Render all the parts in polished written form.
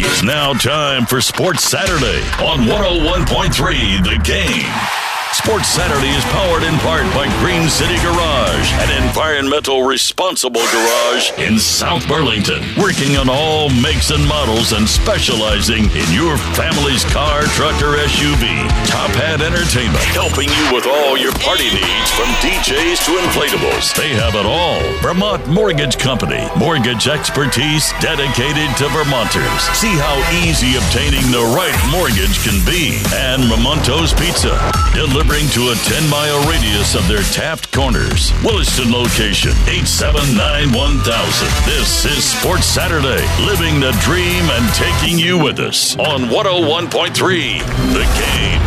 It's now time for Sports Saturday on 101.3 The Game. Sports Saturday is powered in part by Green City Garage, an environmental responsible garage in South Burlington, working on all makes and models and specializing in your family's car, truck, or SUV. Top Hat Entertainment, helping you with all your party needs from DJs to inflatables. They have it all. Vermont Mortgage Company, mortgage expertise dedicated to Vermonters. See how easy obtaining the right mortgage can be. And Ramonto's Pizza, delivering to a 10-mile radius of their Taft Corners, Williston location, 879-1000. This is Sports Saturday, living the dream and taking you with us on 101.3 The Game.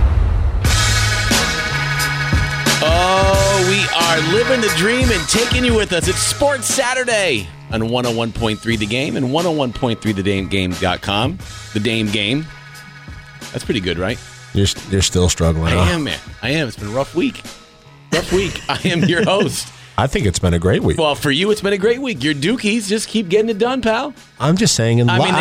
Oh, we are living the dream and taking you with us. It's Sports Saturday on 101.3 The Game and 101.3thedamegame.com. The Dame Game. That's pretty good, right? You're still struggling. I am, man. I am. It's been a rough week. I am your host. I think it's been a great week. Well, for you, it's been a great week. Your Dukies just keep getting it done, pal. I'm just saying.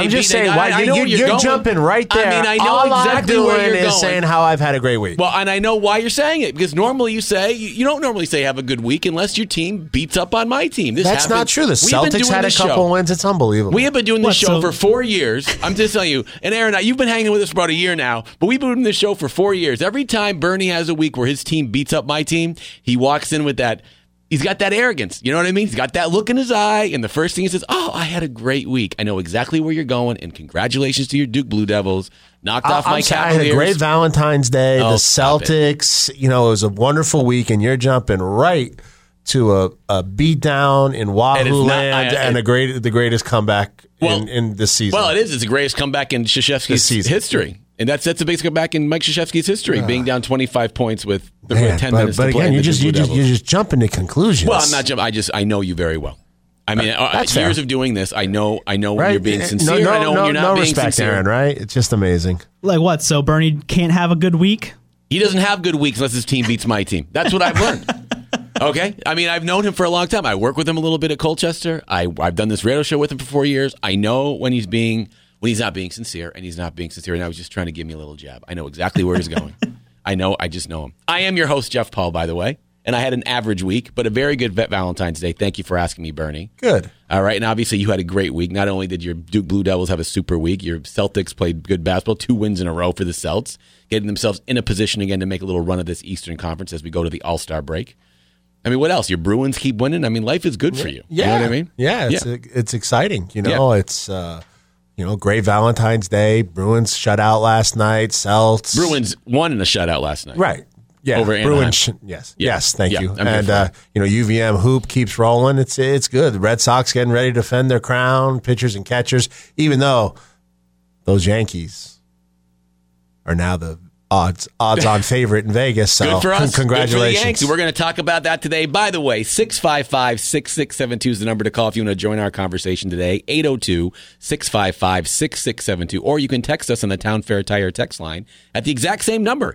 You're jumping right there. I mean, I know all exactly I'm doing where you're is going. saying how I've had a great week. Well, and I know why you're saying it, because normally you say, you don't normally say have a good week unless your team beats up on my team. That's not true. The Celtics had a couple wins. It's unbelievable. We have been doing this show for 4 years. I'm just telling you. And Aaron, you've been hanging with us for about a year now, but we've been doing this show for 4 years. Every time Bernie has a week where his team beats up my team, he walks in with that. He's got that arrogance. You know what I mean? He's got that look in his eye. And the first thing he says, oh, I had a great week. I know exactly where you're going. And congratulations to your Duke Blue Devils. Knocked off my Cavaliers. I had a great Valentine's Day. The Celtics, it was a wonderful week. And you're jumping right to a beatdown in Wahoo Land and the greatest comeback in this season. Well, it is. It's the greatest comeback in Krzyzewski's history. And that's a basic comeback in Mike Krzyzewski's history, being down 25 points with 10 minutes to play. But again, you're just jumping to conclusions. Well, I'm not jumping. I know you very well. I mean, years of doing this, I know when you're being sincere. I know when you're not being respect, sincere. Aaron, right? It's just amazing. Like what? So Bernie can't have a good week? He doesn't have good weeks unless his team beats my team. That's what I've learned. Okay? I mean, I've known him for a long time. I work with him a little bit at Colchester. I've done this radio show with him for 4 years. I know when he's not being sincere, and he's not being sincere, and I was just trying to give me a little jab. I know exactly where he's going. I just know him. I am your host, Jeff Paul, by the way, and I had an average week, but a very good Valentine's Day. Thank you for asking me, Bernie. Good. All right, and obviously you had a great week. Not only did your Duke Blue Devils have a super week, your Celtics played good basketball, 2 wins in a row for the Celts, getting themselves in a position again to make a little run of this Eastern Conference as we go to the All-Star break. I mean, what else? Your Bruins keep winning. I mean, life is good for you. Yeah. You know what I mean? Yeah, it's exciting. It's... great Valentine's Day. Bruins shut out last night. Celts. Bruins won in a shutout last night. Right. Yeah. Over Bruins. Yes. Yeah. Yes. Thank you. I'm and UVM hoop keeps rolling. It's good. The Red Sox getting ready to defend their crown. Pitchers and catchers. Even though those Yankees are now the odds-on favorite in Vegas. So good for us. Congratulations. Good for the Yanks. We're going to talk about that today. By the way, 655-6672 is the number to call if you want to join our conversation today. 802-655-6672. Or you can text us on the Town Fair Tire text line at the exact same number,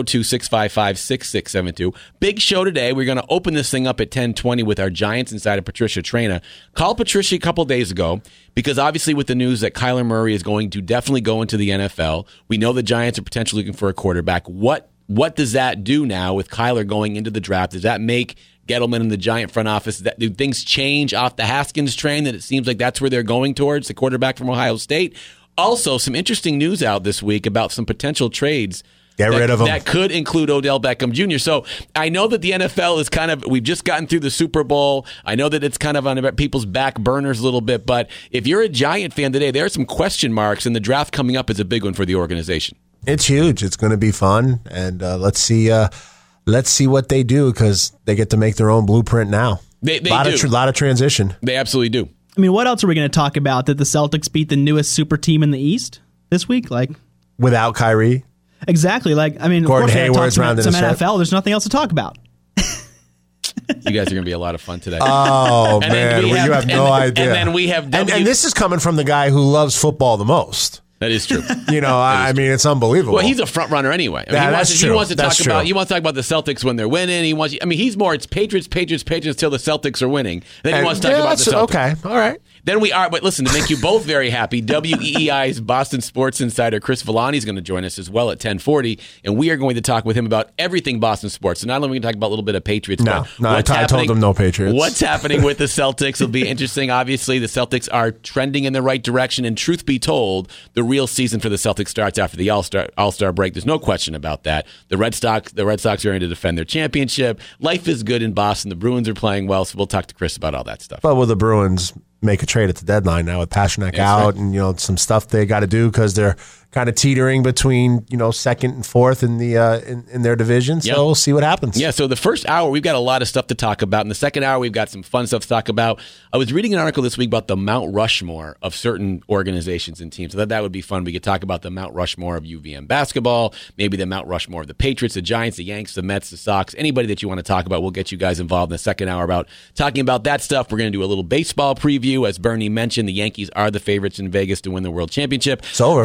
802-655-6672. Big show today. We're going to open this thing up at 10:20 with our Giants insider, Patricia Traina. Called Patricia a couple days ago because obviously with the news that Kyler Murray is going to definitely go into the NFL, we know the Giants are potentially looking for a quarterback. What does that do now with Kyler going into the draft? Does that make Gettleman and the Giant front office, do things change off the Haskins train, that it seems like that's where they're going towards, the quarterback from Ohio State? Also, some interesting news out this week about some potential trades. Get rid of them. That could include Odell Beckham Jr. So I know that the NFL is we've just gotten through the Super Bowl. I know that it's kind of on people's back burners a little bit, but if you're a Giant fan today, there are some question marks, and the draft coming up is a big one for the organization. It's huge. It's going to be fun, and let's see what they do, because they get to make their own blueprint now. They do. A lot of transition. They absolutely do. I mean, what else are we going to talk about? That the Celtics beat the newest super team in the East this week? Without Kyrie? Exactly. Gordon Hayward's rounding some the set. NFL. There's nothing else to talk about. You guys are going to be a lot of fun today. Oh, man. You have no idea. And then we have and this is coming from the guy who loves football the most. That is true. I mean, it's unbelievable. Well, he's a front runner anyway. He wants to talk about the Celtics when they're winning. He's more, it's Patriots till the Celtics are winning. Then he wants to talk about the Celtics. Okay, all right. Then we are, but listen, to make you both very happy, WEEI's Boston Sports Insider Chris Villani is going to join us as well at 10:40, and we are going to talk with him about everything Boston sports. So not only are we going to talk about a little bit of Patriots, No, but I told them no Patriots. What's happening with the Celtics will be interesting. Obviously, the Celtics are trending in the right direction, and truth be told, the real season for the Celtics starts after the All-Star break. There's no question about that. The Red Sox are going to defend their championship. Life is good in Boston. The Bruins are playing well, so we'll talk to Chris about all that stuff. But will the Bruins make a trade at the deadline now with Pasternak out, and some stuff they got to do because they're kind of teetering between second and fourth in the in their division. So we'll see what happens. Yeah. So the first hour we've got a lot of stuff to talk about. In the second hour we've got some fun stuff to talk about. I was reading an article this week about the Mount Rushmore of certain organizations and teams. So that would be fun. We could talk about the Mount Rushmore of UVM basketball, maybe the Mount Rushmore of the Patriots, the Giants, the Yanks, the Mets, the Sox, anybody that you want to talk about. We'll get you guys involved in the second hour about talking about that stuff. We're going to do a little baseball preview. As Bernie mentioned, the Yankees are the favorites in Vegas to win the World Championship. It's over.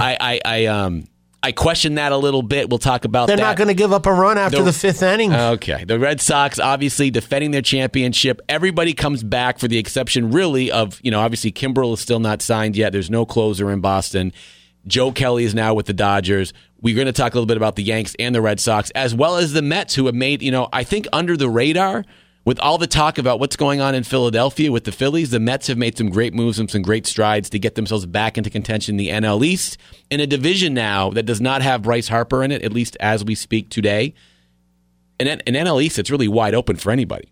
I question that a little bit. We'll talk about that. They're not going to give up a run after the fifth inning. Okay. The Red Sox, obviously, defending their championship. Everybody comes back for the exception, really, of, obviously, Kimbrel is still not signed yet. There's no closer in Boston. Joe Kelly is now with the Dodgers. We're going to talk a little bit about the Yanks and the Red Sox, as well as the Mets, who have made, I think, under the radar. With all the talk about what's going on in Philadelphia with the Phillies, the Mets have made some great moves and some great strides to get themselves back into contention in the NL East, in a division now that does not have Bryce Harper in it, at least as we speak today. And in NL East, it's really wide open for anybody.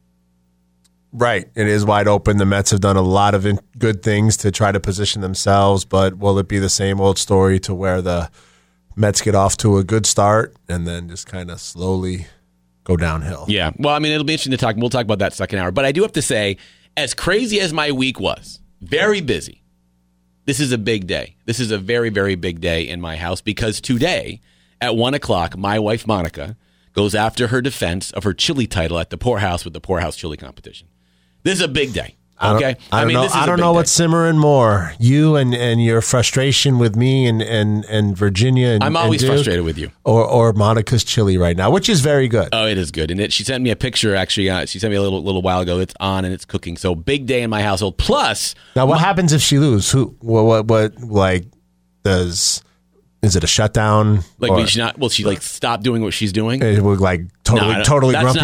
Right. It is wide open. The Mets have done a lot of good things to try to position themselves, but will it be the same old story to where the Mets get off to a good start and then just kind of slowly go downhill? Yeah. Well, it'll be interesting to talk. We'll talk about that second hour. But I do have to say, as crazy as my week was, very busy, this is a big day. This is a very, very big day in my house because today at 1 o'clock, my wife, Monica, goes after her defense of her chili title at the Poorhouse with the Poorhouse Chili Competition. This is a big day. Okay, I don't know what's simmering more, you and your frustration with me and Virginia. And, I'm always frustrated with you, or Monica's chili right now, which is very good. Oh, it is good, and she sent me a picture. Actually, she sent me a little while ago. It's on and it's cooking. So big day in my household. Plus, now what happens if she loses? What like does? Is it a shutdown? Like, will she stopped doing what she's doing? It would totally grumpy,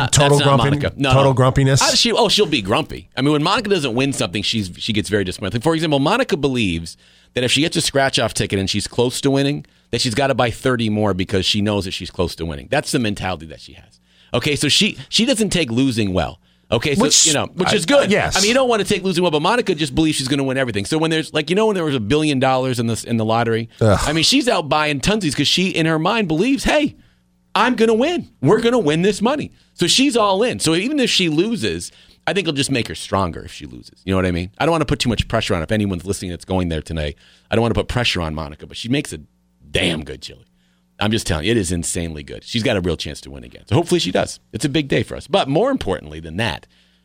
total grumpiness. She'll be grumpy. When Monica doesn't win something, she gets very disappointed. For example, Monica believes that if she gets a scratch-off ticket and she's close to winning, that she's got to buy 30 more because she knows that she's close to winning. That's the mentality that she has. Okay, so she doesn't take losing well. Okay, so which is good. Yes. You don't want to take losing well, but Monica just believes she's going to win everything. So when there's when there was $1 billion in the lottery, she's out buying tonsies because she in her mind believes, hey, I'm going to win. We're going to win this money. So she's all in. So even if she loses, I think it'll just make her stronger if she loses. You know what I mean? I don't want to put too much pressure on. If anyone's listening that's going there tonight, I don't want to put pressure on Monica, but she makes a damn good chili. I'm just telling you, it is insanely good. She's got a real chance to win again. So hopefully she does. It's a big day for us. But more importantly than that,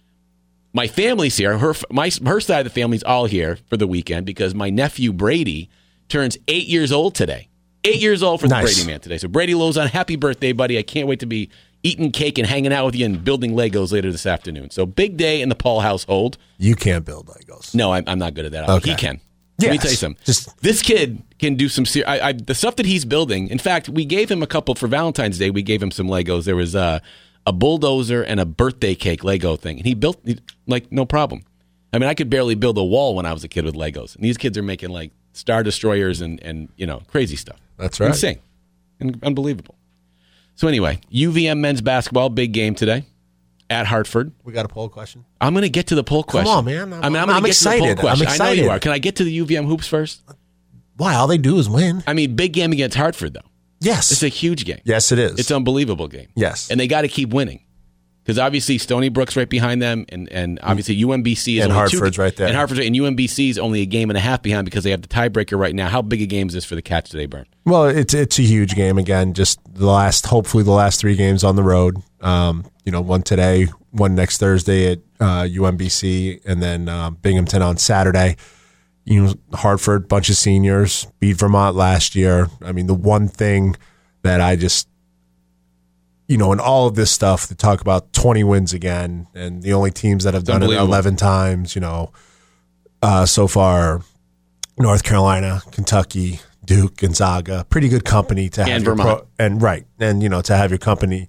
my family's here. Her side of the family's all here for the weekend because my nephew Brady turns 8 years old today. 8 years old for the Brady man today. So Brady Lozon, happy birthday, buddy. I can't wait to be eating cake and hanging out with you and building Legos later this afternoon. So big day in the Paul household. You can't build Legos. No, I'm not good at that. Okay. He can. Yes. Let me tell you something. This kid can do some the stuff that he's building. In fact, we gave him a couple for Valentine's Day. We gave him some Legos. There was a bulldozer and a birthday cake Lego thing. And he built, no problem. I could barely build a wall when I was a kid with Legos. And these kids are making, Star Destroyers and crazy stuff. That's right. Insane. And unbelievable. So anyway, UVM men's basketball, big game today at Hartford. We got a poll question. I'm going to get to the poll question. Come on, man. I'm excited. To the poll question. I'm excited. I know you are. Can I get to the UVM hoops first? Why? All they do is win. Big game against Hartford, though. Yes. It's a huge game. Yes, it is. It's an unbelievable game. Yes. And they got to keep winning. Because obviously Stony Brook's right behind them, and obviously UMBC is and only Hartford's right there. And UMBC is only a game and a half behind because they have the tiebreaker right now. How big a game is this for the Cats today, Bern? Well, it's a huge game again. Just hopefully the last 3 games on the road. One today, one next Thursday at UMBC, and then Binghamton on Saturday. Hartford, bunch of seniors, beat Vermont last year. The one thing that I just, in all of this stuff, to talk about 20 wins again, and the only teams that have done it 11 times, so far, North Carolina, Kentucky, Duke, Gonzaga, pretty good company to have. And Vermont. To have your company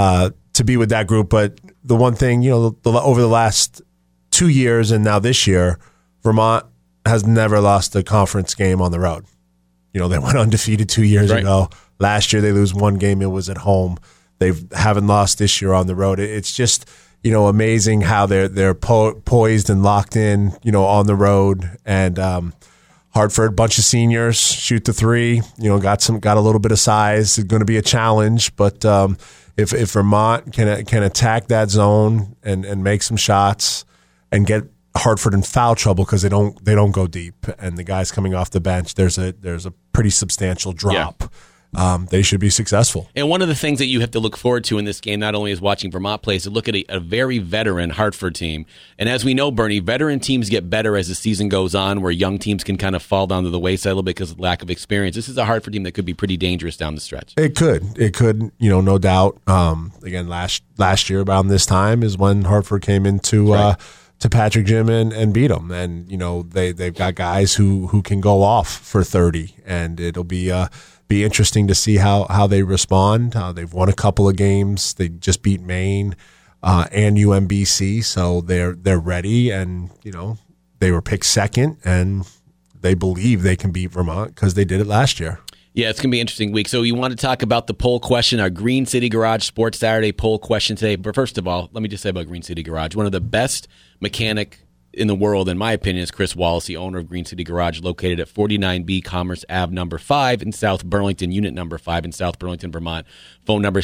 to be with that group. But the one thing, over the last 2 years and now this year, Vermont has never lost a conference game on the road. They went undefeated 2 years ago. Last year they lose one game. It was at home. They haven't lost this year on the road. It's just amazing how they're poised and locked in on the road. And Hartford, bunch of seniors, shoot the three. Got a little bit of size. It's going to be a challenge, but if Vermont can attack that zone and make some shots and get Hartford in foul trouble because they don't go deep, and the guys coming off the bench, there's a pretty substantial drop. Yeah. They should be successful. And one of the things that you have to look forward to in this game, not only is watching Vermont play, is to look at a very veteran Hartford team. And as we know, Bernie, veteran teams get better as the season goes on, where young teams can kind of fall down to the wayside a little bit because of lack of experience. This is a Hartford team that could be pretty dangerous down the stretch. It could, no doubt. Again, last year around this time is when Hartford came into to Patrick Gym and beat them. And, they've got guys who can go off for 30, and it'll be interesting to see how they respond. They've won a couple of games. They just beat Maine and UMBC, so they're ready. And they were picked second, and they believe they can beat Vermont because they did it last year. Yeah, it's going to be an interesting week. So you want to talk about the poll question, our Green City Garage Sports Saturday poll question today. But first of all, let me just say about Green City Garage, one of the best mechanic in the world, in my opinion, is Chris Wallace, the owner of Green City Garage, located at 49B Commerce Ave number 5 in South Burlington, unit number 5 in South Burlington, Vermont. Phone number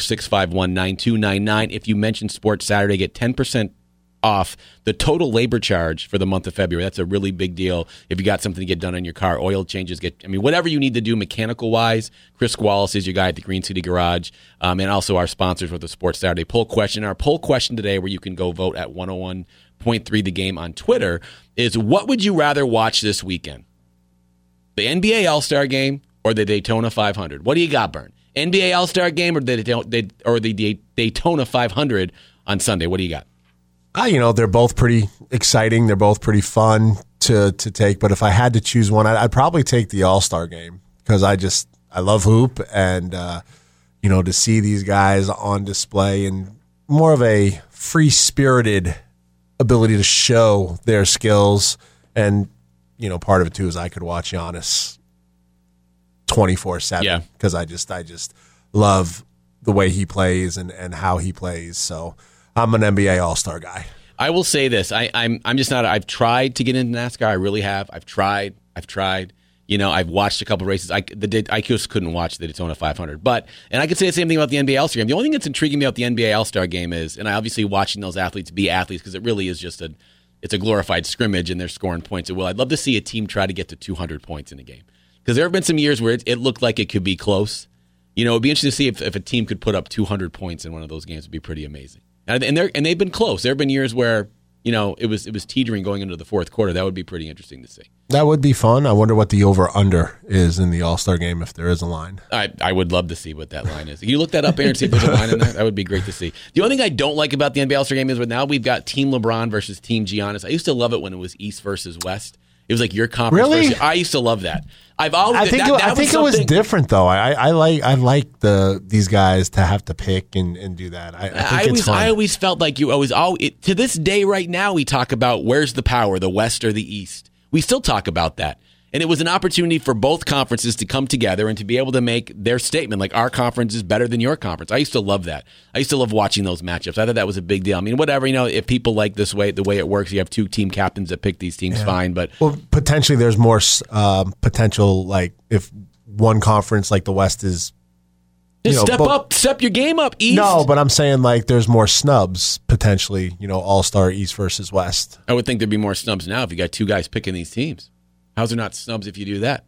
651-9299. If you mention Sports Saturday, get 10% off the total labor charge for the month of February. That's a really big deal. If you got something to get done on your car, oil changes, whatever you need to do mechanical wise, Chris Wallace is your guy at the Green City Garage, and also our sponsors with the Sports Saturday poll question. Our poll question today, where you can go vote at 101.3 The Game on Twitter, is what would you rather watch this weekend? The NBA All-Star Game or the Daytona 500? What do you got, Bern? NBA All-Star Game or the Daytona 500 on Sunday? What do you got? They're both pretty exciting. They're both pretty fun to take. But if I had to choose one, I'd probably take the All-Star Game because I love hoop, and to see these guys on display and more of a free-spirited ability to show their skills. And part of it too is I could watch Giannis 24/7 because I just love the way he plays and how he plays. So I'm an NBA All-Star guy. I will say this. I'm just not. I've tried to get into NASCAR. I really have. I've tried. I've watched a couple races. I just couldn't watch the Daytona 500. And I could say the same thing about the NBA All-Star Game. The only thing that's intriguing me about the NBA All-Star Game is, and I obviously watching those athletes be athletes because it really is just it's a glorified scrimmage and they're scoring points at will. I'd love to see a team try to get to 200 points in a game because there have been some years where it looked like it could be close. It'd be interesting to see if a team could put up 200 points in one of those games. It'd be pretty amazing. And they've been close. There have been years where it was teetering going into the fourth quarter. That would be pretty interesting to see. That would be fun. I wonder what the over/under is in the All-Star Game if there is a line. I would love to see what that line is. Can you look that up, Aaron, and see if there's a line in there? That would be great to see. The only thing I don't like about the NBA All-Star Game is now we've got Team LeBron versus Team Giannis. I used to love it when it was East versus West. It was like your conference. Really? Versus, I used to love that. I think it was different though. I like these guys to have to pick and do that. I think it's fun. I always felt like to this day right now we talk about where's the power, the West or the East. We still talk about that. And it was an opportunity for both conferences to come together and to be able to make their statement, like our conference is better than your conference. I used to love that. I used to love watching those matchups. I thought that was a big deal. I mean, whatever, if people like the way it works, you have two team captains that pick these teams, fine. But potentially there's more potential, like if one conference like the West is step your game up, East. No, but I'm saying like there's more snubs potentially, All-Star East versus West. I would think there'd be more snubs now if you got two guys picking these teams. How's there not snubs if you do that?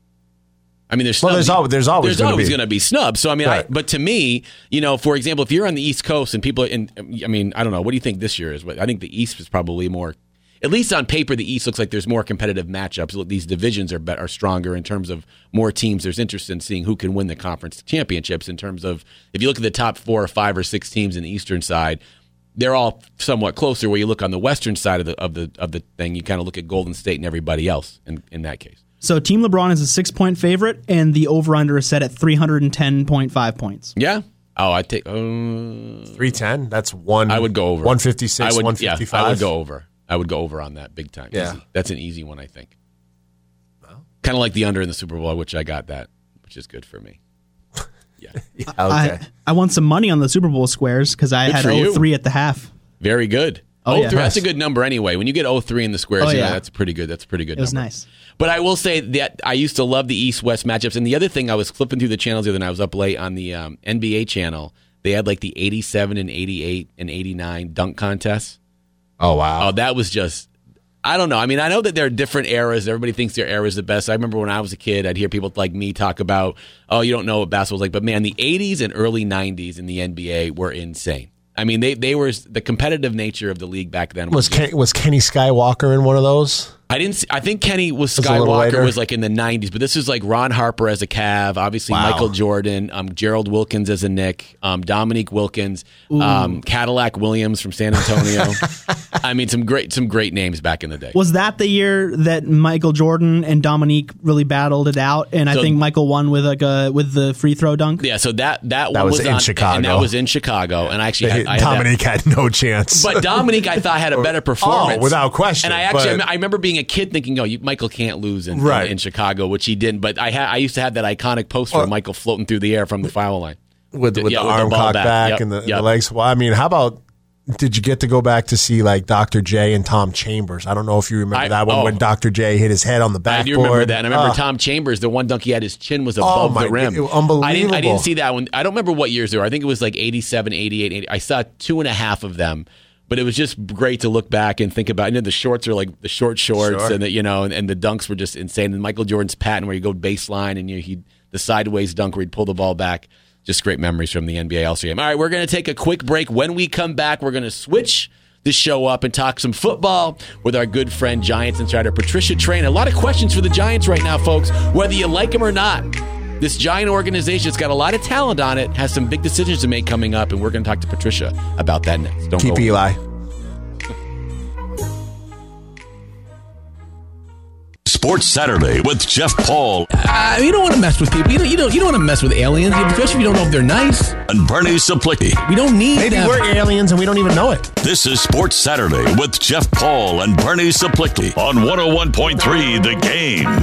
I mean, there's snubs. Well, there's always going to be snubs. So I mean, right. But to me, for example, if you're on the East Coast and people, I don't know, what do you think this year is? I think the East is probably more. At least on paper, the East looks like there's more competitive matchups. These divisions are stronger in terms of more teams. There's interest in seeing who can win the conference championships. In terms of if you look at the top 4 or 5 or 6 teams in the Eastern side, they're all somewhat closer. Where you look on the western side of the thing, you kind of look at Golden State and everybody else in that case. So Team LeBron is a 6-point favorite, and the over-under is set at 310.5 points. Yeah. Oh, I take 310. That's one. I would go over 156. 155. Yeah, I would go over. I would go over on that big time. Yeah. Easy. That's an easy one, I think. Kind of like the under in the Super Bowl, which I got that, which is good for me. Yeah. Okay. I won some money on the Super Bowl squares because I Good had for you. 0-3 at the half. Very good. Oh, yeah. 0-3, that's a good number anyway. When you get 0-3 in the squares, Oh, yeah. that's pretty good. That's a pretty good It was number. nice. But I will say that I used to love the East-West matchups. And the other thing, I was flipping through the channels the other night. I was up late on the NBA channel. They had like the 87 and 88 and 89 dunk contests. Oh, wow. Oh, that was just, I don't know. I mean, I know that there are different eras. Everybody thinks their era is the best. I remember when I was a kid, I'd hear people like me talk about, oh, you don't know what basketball's like. But man, the 80s and early 90s in the NBA were insane. I mean, they were the competitive nature of the league back then. Was Kenny Skywalker in one of those? I think Kenny was a little Skywalker later. was like in the 90s, but this is like Ron Harper as a Cav, obviously Wow. Michael Jordan, Gerald Wilkins as a Nick, Dominique Wilkins, Cadillac Williams from San Antonio. I mean, some great names back in the day. Was that the year that Michael Jordan and Dominique really battled it out? And I So- think Michael won with with the free throw dunk. Yeah, so that one was was in on, Chicago. and that was in Chicago, and I actually I had Dominique had no chance. But Dominique, I thought, had a better performance. Oh, without question, And I actually, but- I remember being a kid thinking, "Oh, Michael can't lose in Right. Chicago," which he didn't. But I used to have that iconic poster of Michael floating through the air from the foul line with the Yeah, with arm the ball cocked back Yep, and the yep. legs. Well, I mean, how about? Did you get to go back to see like Dr. J and Tom Chambers? I don't know if you remember that one when Dr. J hit his head on the I backboard. do remember that. And I remember Ah. Tom Chambers, the one dunk he had, his chin was above my the rim. God, unbelievable. I didn't see that one. I don't remember what years they were. I think it was like 87, 88, 80. I saw 2.5 of them. But it was just great to look back and think about. And then the shorts are like the shorts, Sure. and and the dunks were just insane. And Michael Jordan's patent where you go baseline and the sideways dunk where he'd pull the ball back. Just great memories from the NBA All-Star game. All right, we're going to take a quick break. When we come back, we're going to switch the show up and talk some football with our good friend Giants insider Patricia Traina. A lot of questions for the Giants right now, folks, whether you like them or not. This Giant organization, it's got a lot of talent on it, has some big decisions to make coming up, and we're going to talk to Patricia about that next. Don't Keep go away. Eli. Sports Saturday with Jeff Paul You don't want to mess with people. You don't want to mess with aliens, especially if you don't know if they're nice. and Bernie Saplicki. We don't need Maybe that. we're aliens and we don't even know it. This is Sports Saturday with Jeff Paul and Bernie Saplicki on 101.3 The Game.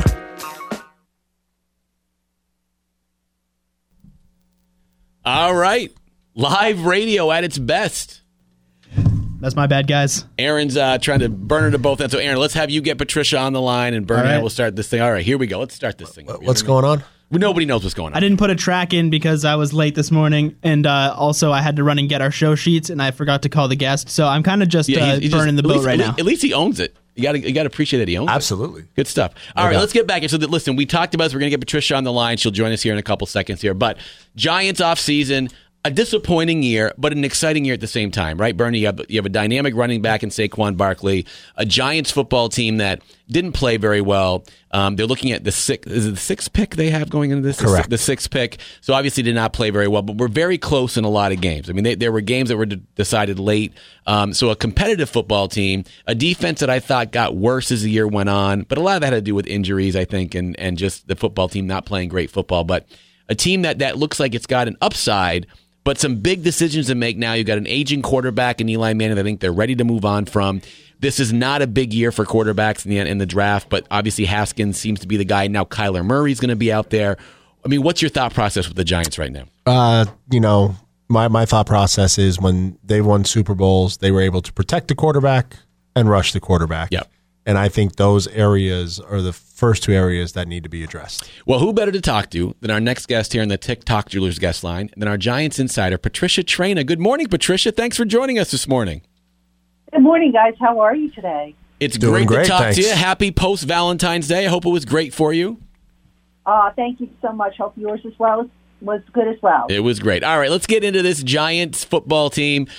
All right. Live radio at its best. That's my bad, guys. Aaron's trying to burn her to both ends. So, Aaron, let's have you get Patricia on the line, and Bernie All right. and I will start this thing. All right, here we go. Let's start this thing. What's going on? Nobody knows what's going on. I didn't put a track in because I was late this morning, and also I had to run and get our show sheets, and I forgot to call the guest. So I'm kind of just he's burning the at boat least- right now. At least he owns it. You got to appreciate that he owns it. Absolutely. Good stuff. All right, doubt. let's get back here. So, listen, we talked about this. We're going to get Patricia on the line. She'll join us here in a couple seconds here. But Giants off season, a disappointing year, but an exciting year at the same time, right, Bernie? You have a dynamic running back in Saquon Barkley, a Giants football team that didn't play very well. They're looking at the sixth pick they have going into this? Correct. The sixth pick. So obviously did not play very well, but we're very close in a lot of games. I mean, there were games that were decided late. So a competitive football team, a defense that I thought got worse as the year went on, but a lot of that had to do with injuries, I think, and just the football team not playing great football. But a team that looks like it's got an upside, but some big decisions to make now. You've got an aging quarterback in Eli Manning that I think they're ready to move on from. This is not a big year for quarterbacks in the draft, but obviously Haskins seems to be the guy. Now Kyler Murray's going to be out there. I mean, what's your thought process with the Giants right now? My thought process is when they won Super Bowls, they were able to protect the quarterback and rush the quarterback. Yep. And I think those areas are the first two areas that need to be addressed. Well, who better to talk to than our next guest here in the TikTok Jewelers guest line than our Giants insider, Patricia Traina. Good morning, Patricia. Thanks for joining us this morning. Good morning, guys. How are you today? It's Doing great to great, talk to thanks. you. Happy post-Valentine's Day. I hope it was great for you. Thank you so much. Hope yours as well was good as well. It was great. All right, let's get into this Giants football team.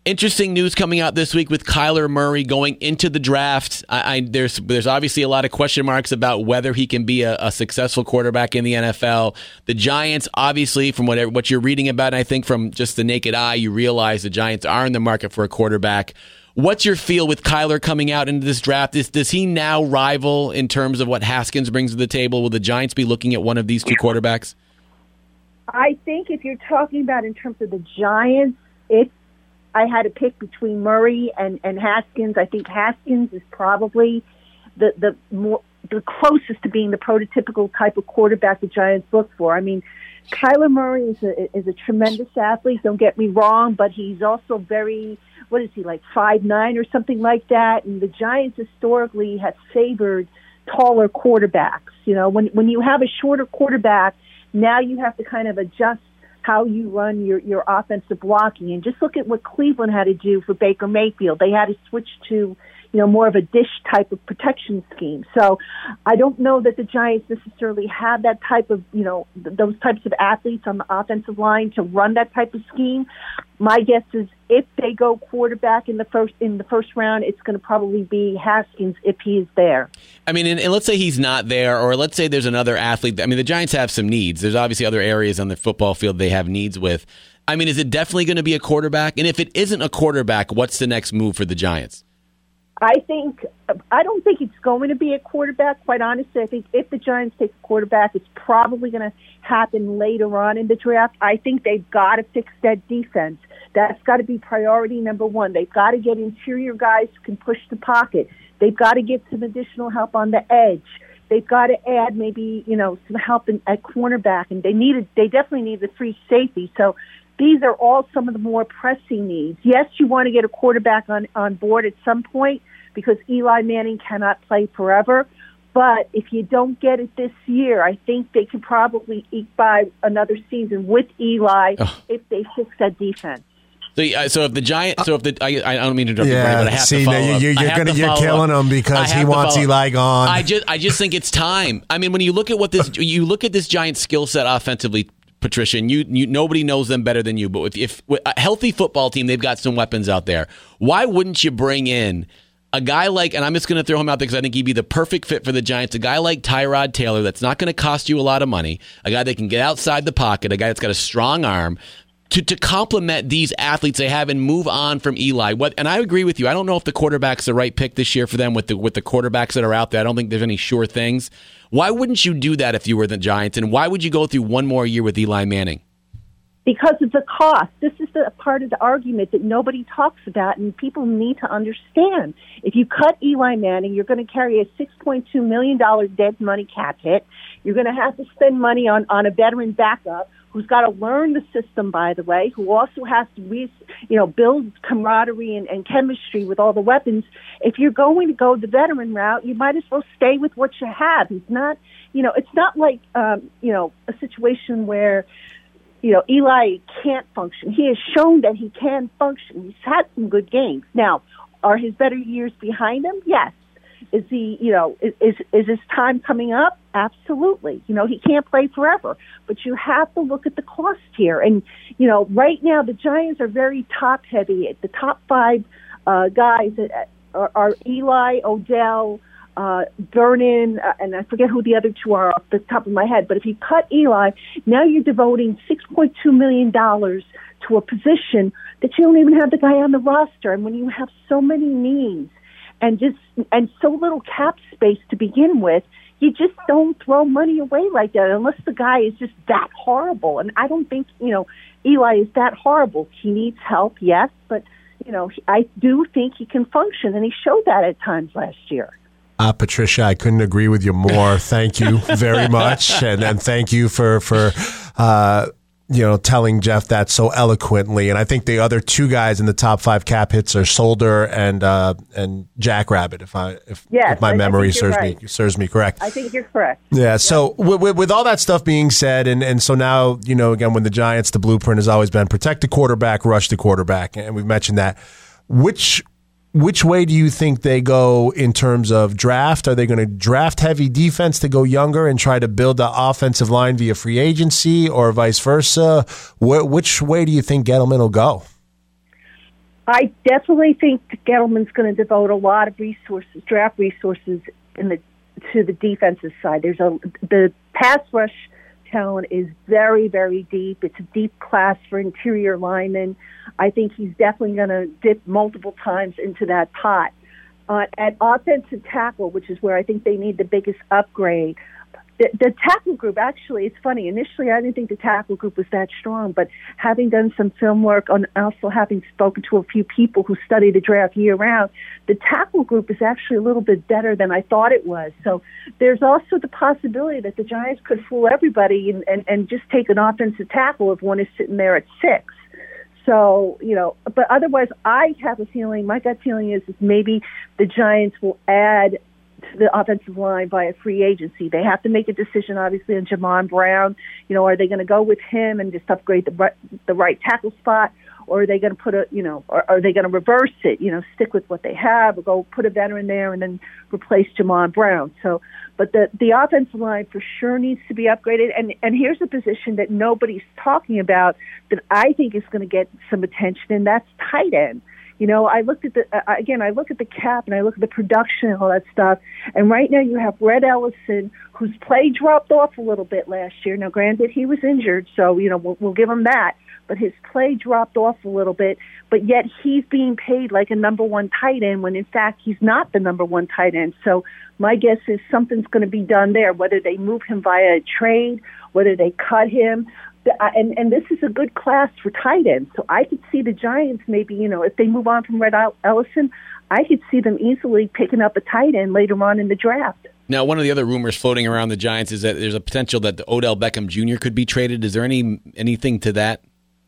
Interesting news coming out this week with Kyler Murray going into the draft. There's obviously a lot of question marks about whether he can be a successful quarterback in the NFL. The Giants, obviously, from what you're reading about, and I think from just the naked eye, you realize the Giants are in the market for a quarterback. What's your feel with Kyler coming out into this draft? Does he now rival in terms of what Haskins brings to the table? Will the Giants be looking at one of these two quarterbacks? I think if you're talking about in terms of the Giants, if I had to pick between Murray and Haskins, I think Haskins is probably the closest to being the prototypical type of quarterback the Giants look for. I mean, Kyler Murray is a tremendous athlete, don't get me wrong, but he's also very, what is he, like 5'9" or something like that? And the Giants historically have favored taller quarterbacks. You know, when you have a shorter quarterback, now you have to kind of adjust how you run your offensive blocking. And just look at what Cleveland had to do for Baker Mayfield. They had to switch to, more of a dish type of protection scheme. So I don't know that the Giants necessarily have that type of, those types of athletes on the offensive line to run that type of scheme. My guess is if they go quarterback in the first round, it's going to probably be Haskins if he is there. I mean, and let's say he's not there, or let's say there's another athlete. I mean, the Giants have some needs. There's obviously other areas on the football field they have needs with. I mean, is it definitely going to be a quarterback? And if it isn't a quarterback, what's the next move for the Giants? I don't think it's going to be a quarterback, quite honestly. I think if the Giants take a quarterback, it's probably going to happen later on in the draft. I think they've got to fix that defense. That's got to be priority number one. They've got to get interior guys who can push the pocket. They've got to get some additional help on the edge. They've got to add maybe, some help at cornerback, and they definitely need the free safety. So these are all some of the more pressing needs. Yes, you want to get a quarterback on board at some point because Eli Manning cannot play forever. But if you don't get it this year, I think they can probably eke by another season with Eli if they fix that defense. So if the Giants, I don't mean to interrupt you, but I have to follow up. You're killing him because he wants Eli gone. I just think it's time. I mean, when you look at this Giants skill set offensively, Patricia, and you nobody knows them better than you. But if a healthy football team, they've got some weapons out there. Why wouldn't you bring in a guy like, and I'm just going to throw him out there because I think he'd be the perfect fit for the Giants, a guy like Tyrod Taylor that's not going to cost you a lot of money, a guy that can get outside the pocket, a guy that's got a strong arm, to complement these athletes they have and move on from Eli. And I agree with you. I don't know if the quarterback's the right pick this year for them with the quarterbacks that are out there. I don't think there's any sure things. Why wouldn't you do that if you were the Giants? And why would you go through one more year with Eli Manning? Because of the cost. This is the part of the argument that nobody talks about, and people need to understand. If you cut Eli Manning, you're going to carry a $6.2 million dead money cap hit. You're going to have to spend money on a veteran backup who's got to learn the system, by the way, who also has to build camaraderie and chemistry with all the weapons. If you're going to go the veteran route, you might as well stay with what you have. He's not, it's not like, a situation where, Eli can't function. He has shown that he can function. He's had some good games. Now, are his better years behind him? Yes. Is he, is his time coming up? Absolutely. He can't play forever. But you have to look at the cost here. And, right now the Giants are very top-heavy. The top five guys are Eli, Odell, Vernon, and I forget who the other two are off the top of my head. But if you cut Eli, now you're devoting $6.2 million to a position that you don't even have the guy on the roster. And when you have so many needs and so little cap space to begin with, you just don't throw money away like that unless the guy is just that horrible. And I don't think, Eli is that horrible. He needs help, yes, but, I do think he can function, and he showed that at times last year. Patricia, I couldn't agree with you more. Thank you very much. And thank you for telling Jeff that so eloquently. And I think the other two guys in the top five cap hits are Solder and Jackrabbit, if my memory serves me correct. I think you're correct. Yeah. So with all that stuff being said, and so now, again, when the Giants, the blueprint has always been protect the quarterback, rush the quarterback. And we've mentioned that. Which way do you think they go in terms of draft? Are they going to draft heavy defense to go younger and try to build the offensive line via free agency, or vice versa? Which way do you think Gettleman will go? I definitely think Gettleman's going to devote a lot of resources, draft resources, to the defensive side. The pass rush talent is very, very deep. It's a deep class for interior linemen. I think he's definitely going to dip multiple times into that pot. At offensive tackle, which is where I think they need the biggest upgrade, the tackle group, actually, it's funny. Initially, I didn't think the tackle group was that strong, but having done some film work, on also having spoken to a few people who study the draft year-round, the tackle group is actually a little bit better than I thought it was. So there's also the possibility that the Giants could fool everybody and just take an offensive tackle if one is sitting there at 6. So, but otherwise, I have a feeling, my gut feeling is maybe the Giants will add to the offensive line via free agency. They have to make a decision, obviously, on Jamon Brown. Are they going to go with him and just upgrade the right tackle spot, or are they going to put or are they going to reverse it? Stick with what they have, or go put a veteran there and then replace Jamon Brown. So, but the offensive line for sure needs to be upgraded. And here's a position that nobody's talking about that I think is going to get some attention, and that's tight end. I looked at I look at the cap and I look at the production and all that stuff. And right now you have Red Ellison, whose play dropped off a little bit last year. Now, granted, he was injured, so, we'll give him that. But his play dropped off a little bit. But yet he's being paid like a number one tight end when, in fact, he's not the number one tight end. So my guess is something's going to be done there, whether they move him via a trade, whether they cut him. And this is a good class for tight ends. So I could see the Giants maybe, if they move on from Red Ellison, I could see them easily picking up a tight end later on in the draft. Now, one of the other rumors floating around the Giants is that there's a potential that the Odell Beckham Jr. could be traded. Is there anything to that?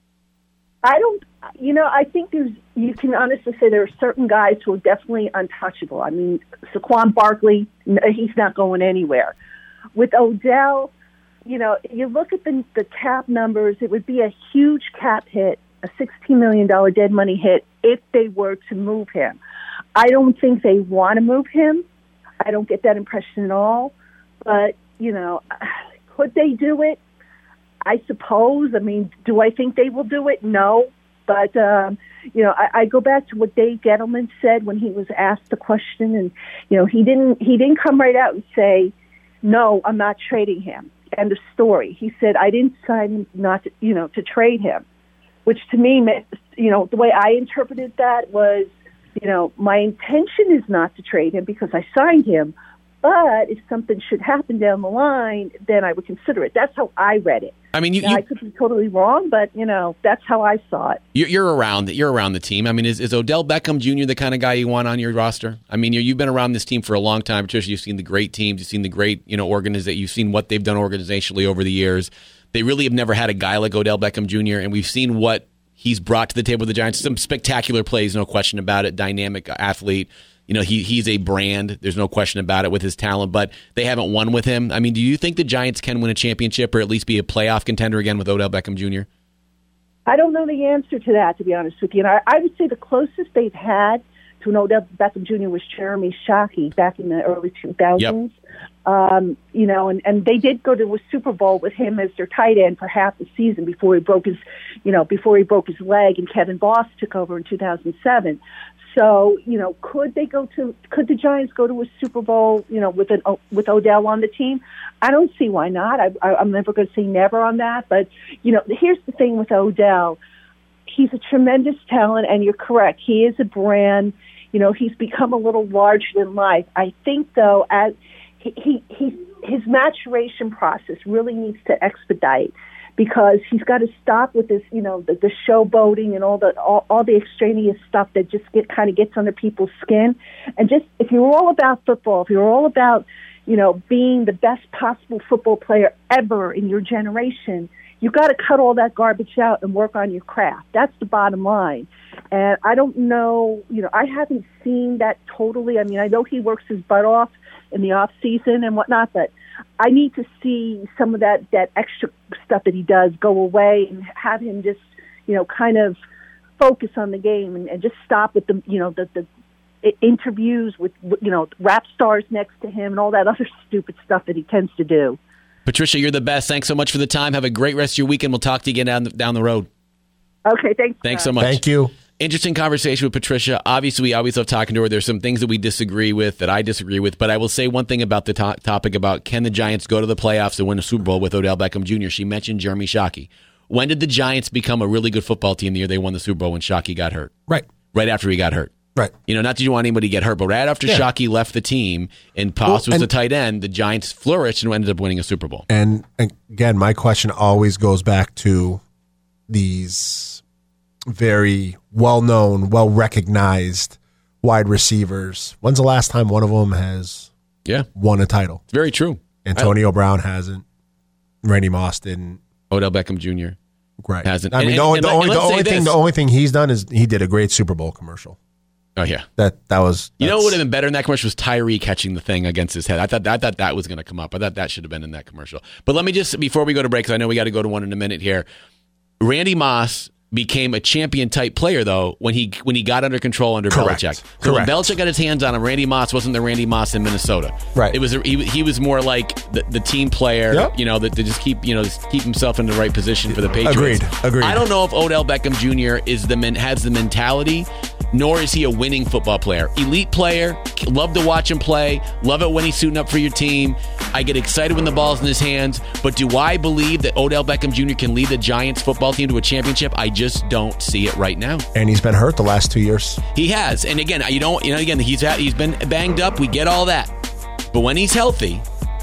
I think you can honestly say there are certain guys who are definitely untouchable. I mean, Saquon Barkley, he's not going anywhere. With Odell, you look at the cap numbers, it would be a huge cap hit, a $16 million dead money hit if they were to move him. I don't think they want to move him. I don't get that impression at all. But, could they do it? I suppose. I mean, do I think they will do it? No. But, I go back to what Dave Gettleman said when he was asked the question. And, he didn't come right out and say, no, I'm not trading him. End of story. He said, I didn't sign him not to, to trade him, which to me, the way I interpreted that was, my intention is not to trade him because I signed him, but if something should happen down the line, then I would consider it. That's how I read it. I mean, I could be totally wrong, but that's how I saw it. You're around the team. I mean, is Odell Beckham Jr. the kind of guy you want on your roster? I mean, you've been around this team for a long time, Patricia. You've seen the great teams. You've seen the great organization. You've seen what they've done organizationally over the years. They really have never had a guy like Odell Beckham Jr. And we've seen what he's brought to the table with the Giants. Some spectacular plays, no question about it. Dynamic athlete. He's a brand. There's no question about it with his talent, but they haven't won with him. I mean, do you think the Giants can win a championship or at least be a playoff contender again with Odell Beckham Jr.? I don't know the answer to that, to be honest with you. And I would say the closest they've had to an Odell Beckham Jr. was Jeremy Shockey back in the early 2000s. Yep. And they did go to a Super Bowl with him as their tight end for half the season before he broke his leg and Kevin Boss took over in 2007. So, could the Giants go to a Super Bowl, with Odell on the team? I don't see why not. I'm never going to say never on that. But, here's the thing with Odell. He's a tremendous talent, and you're correct. He is a brand. He's become a little larger than life. I think, though, as his maturation process really needs to expedite, because he's got to stop with this, the showboating and all the extraneous stuff that just gets under people's skin. And just, if you're all about football, if you're all about, being the best possible football player ever in your generation, you've got to cut all that garbage out and work on your craft. That's the bottom line. And I don't know, I haven't seen that totally. I mean, I know he works his butt off in the off season and whatnot, but I need to see some of that extra stuff that he does go away and have him just, kind of focus on the game and just stop with the interviews with, rap stars next to him and all that other stupid stuff that he tends to do. Patricia, you're the best. Thanks so much for the time. Have a great rest of your weekend. We'll talk to you again down the road. Okay, thanks. Thanks so much. Thank you. Interesting conversation with Patricia. Obviously, we always love talking to her. There's some things that we disagree with, that I disagree with. But I will say one thing about the topic about can the Giants go to the playoffs and win a Super Bowl with Odell Beckham Jr. She mentioned Jeremy Shockey. When did the Giants become a really good football team the year they won the Super Bowl when Shockey got hurt? Right. Right after he got hurt. Right. Not that you want anybody to get hurt, but right after Shockey left the team and Poss was the tight end, the Giants flourished and ended up winning a Super Bowl. And again, my question always goes back to these very well-known, well-recognized wide receivers. When's the last time one of them has won a title? It's very true. Antonio Brown hasn't. Randy Moss didn't. Odell Beckham Jr. hasn't. I mean, the only thing he's done is he did a great Super Bowl commercial. Oh yeah, that was. You know what would have been better in that commercial was Tyree catching the thing against his head. I thought that was going to come up. I thought that should have been in that commercial. But let me just, before we go to break, because I know we got to go to one in a minute here. Randy Moss became a champion type player though when he got under control under Belichick. So when Belichick got his hands on him, Randy Moss wasn't the Randy Moss in Minnesota. Right. It was he was more like the team player. Yep. That to just keep himself in the right position for the Patriots. Agreed. I don't know if Odell Beckham Jr. has the mentality. Nor is he a winning football player. Elite player, love to watch him play, love it when he's suiting up for your team. I get excited when the ball's in his hands, but do I believe that Odell Beckham Jr. can lead the Giants football team to a championship? I just don't see it right now. And he's been hurt the last 2 years. He has. And again, he's been banged up. We get all that. But when he's healthy,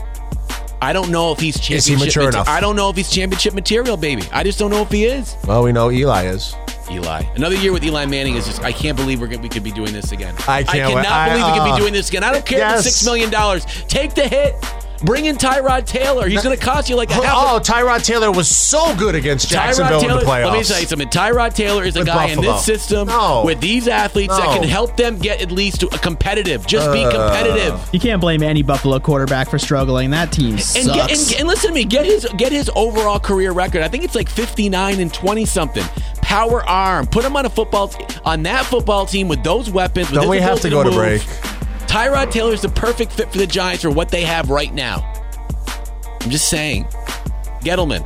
I don't know if he's championship. Is he mature enough? I don't know if he's championship material, baby. I just don't know if he is. Well, we know Eli is. Another year with Eli Manning is just, I can't believe we could be doing this again. I cannot believe we could be doing this again. I don't care if it's $6 million. Take the hit. Bring in Tyrod Taylor. He's going to cost you like a half. Oh, Tyrod Taylor was so good against Jacksonville in the playoffs. Let me tell you something. Tyrod Taylor is a guy in this system with these athletes that can help them get at least competitive. Just be competitive. You can't blame any Buffalo quarterback for struggling. That team sucks. And listen to me. Get his overall career record. I think it's like 59 and 20 something. Power arm. Put him on that football team with those weapons. Don't we have to go to break? Tyrod Taylor is the perfect fit for the Giants for what they have right now. I'm just saying. Gettleman,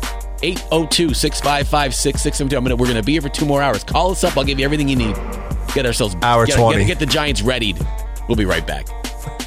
802-655-6672. We're going to be here for 2 more hours. Call us up. I'll give you everything you need. Get ourselves. Hour 20. Get the Giants readied. We'll be right back.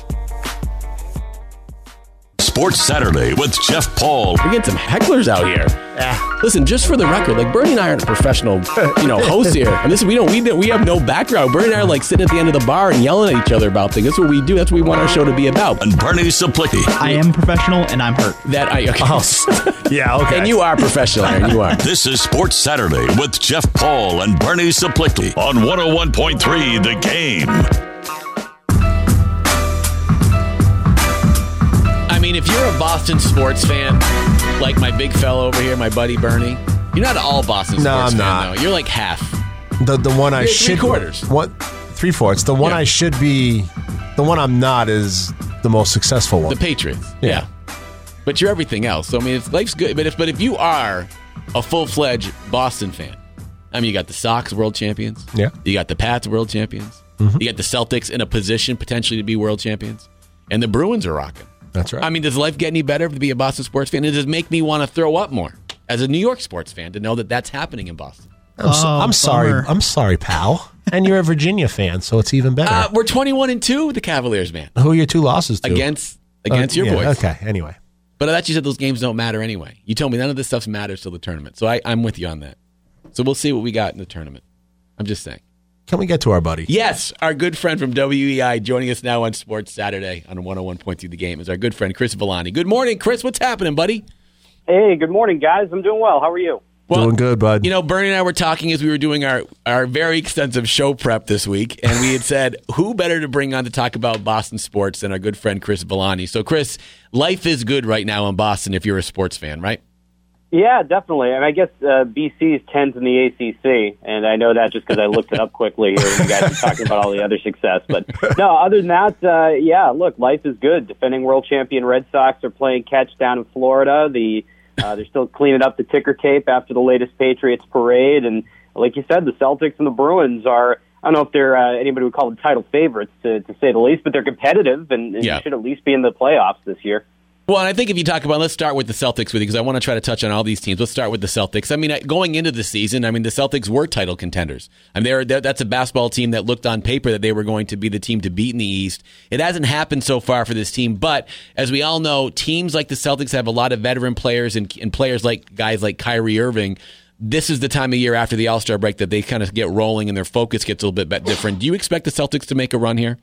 Sports Saturday with Jeff Paul. We're getting some hecklers out here. Listen, just for the record, like Bernie and I aren't professional, hosts here. And listen, we have no background. Bernie and I are like sitting at the end of the bar and yelling at each other about things. That's what we do. That's what we want our show to be about. And Bernie Saplicki. I am professional and I'm hurt. Yeah, okay. And you are professional, Aaron. You are. This is Sports Saturday with Jeff Paul and Bernie Saplicki on 101.3 The Game. I mean, if you're a Boston sports fan, like my big fellow over here, my buddy Bernie, you're not all Boston sports fan, though. You're like half. The one I should... 3/4. What? 3/4. The one I should be... The one I'm not is the most successful one. The Patriots. Yeah. But you're everything else. So, I mean, life's good. But if you are a full-fledged Boston fan, I mean, you got the Sox world champions. Yeah. You got the Pats world champions. Mm-hmm. You got the Celtics in a position potentially to be world champions. And the Bruins are rocking. That's right. I mean, does life get any better to be a Boston sports fan? It does make me want to throw up more as a New York sports fan to know that that's happening in Boston. I'm sorry. bummer. I'm sorry, pal. And you're a Virginia fan, so it's even better. We're 21-2 with the Cavaliers, man. Who are your 2 losses to? Against your boys. Okay, anyway. But I thought you said those games don't matter anyway. You told me none of this stuff matters till the tournament. So I'm with you on that. So we'll see what we got in the tournament. I'm just saying. Can we get to our buddy? Yes, our good friend from WEI joining us now on Sports Saturday on 101.2 The Game is our good friend Chris Villani. Good morning, Chris. What's happening, buddy? Hey, good morning, guys. I'm doing well. How are you? Well, doing good, bud. Bernie and I were talking as we were doing our very extensive show prep this week, and we had said, who better to bring on to talk about Boston sports than our good friend Chris Villani? So, Chris, life is good right now in Boston if you're a sports fan, right? Yeah, definitely. And I guess BC is 10th in the ACC, and I know that just because I looked it up quickly here when you guys were talking about all the other success. But no, other than that, look, life is good. Defending world champion Red Sox are playing catch down in Florida. They're still cleaning up the ticker tape after the latest Patriots parade. And like you said, the Celtics and the Bruins are, I don't know if they're anybody would call them title favorites, to say the least, but they're competitive and you should at least be in the playoffs this year. Well, and I think if you talk about, let's start with the Celtics with you, because I want to try to touch on all these teams. Let's start with the Celtics. I mean, going into the season, I mean, the Celtics were title contenders. I mean, that's a basketball team that looked on paper that they were going to be the team to beat in the East. It hasn't happened so far for this team, but as we all know, teams like the Celtics have a lot of veteran players and players like guys like Kyrie Irving. This is the time of year after the All-Star break that they kind of get rolling and their focus gets a little bit different. Do you expect the Celtics to make a run here?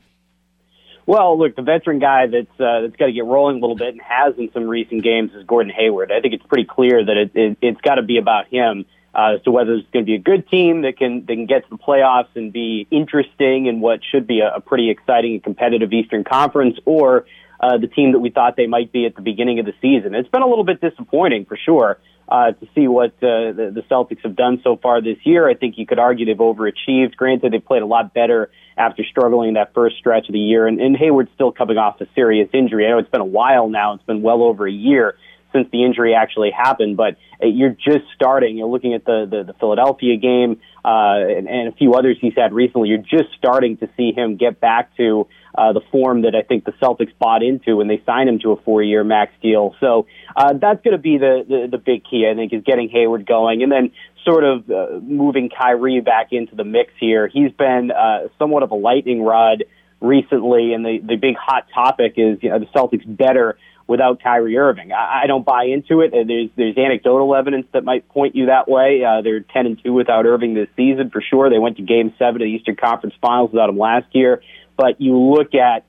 Well, look, the veteran guy that's got to get rolling a little bit and has in some recent games is Gordon Hayward. I think it's pretty clear that it's got to be about him as to whether it's going to be a good team that can get to the playoffs and be interesting in what should be a pretty exciting and competitive Eastern Conference, or the team that we thought they might be at the beginning of the season. It's been a little bit disappointing for sure to see what the Celtics have done so far this year. I think you could argue they've overachieved. Granted, they played a lot better after struggling that first stretch of the year, and Hayward's still coming off a serious injury. I know it's been a while now. It's been well over a year since the injury actually happened, but you're just starting. You're looking at the Philadelphia game and a few others he's had recently. You're just starting to see him get back to the form that I think the Celtics bought into when they signed him to a 4-year max deal. So that's going to be the big key, I think, is getting Hayward going, and then sort of moving Kyrie back into the mix here. He's been somewhat of a lightning rod recently, and the big hot topic is, you know, the Celtics better without Kyrie Irving. I don't buy into it. There's anecdotal evidence that might point you that way. They're 10-2 without Irving this season for sure. They went to Game 7 of the Eastern Conference Finals without him last year. But you look at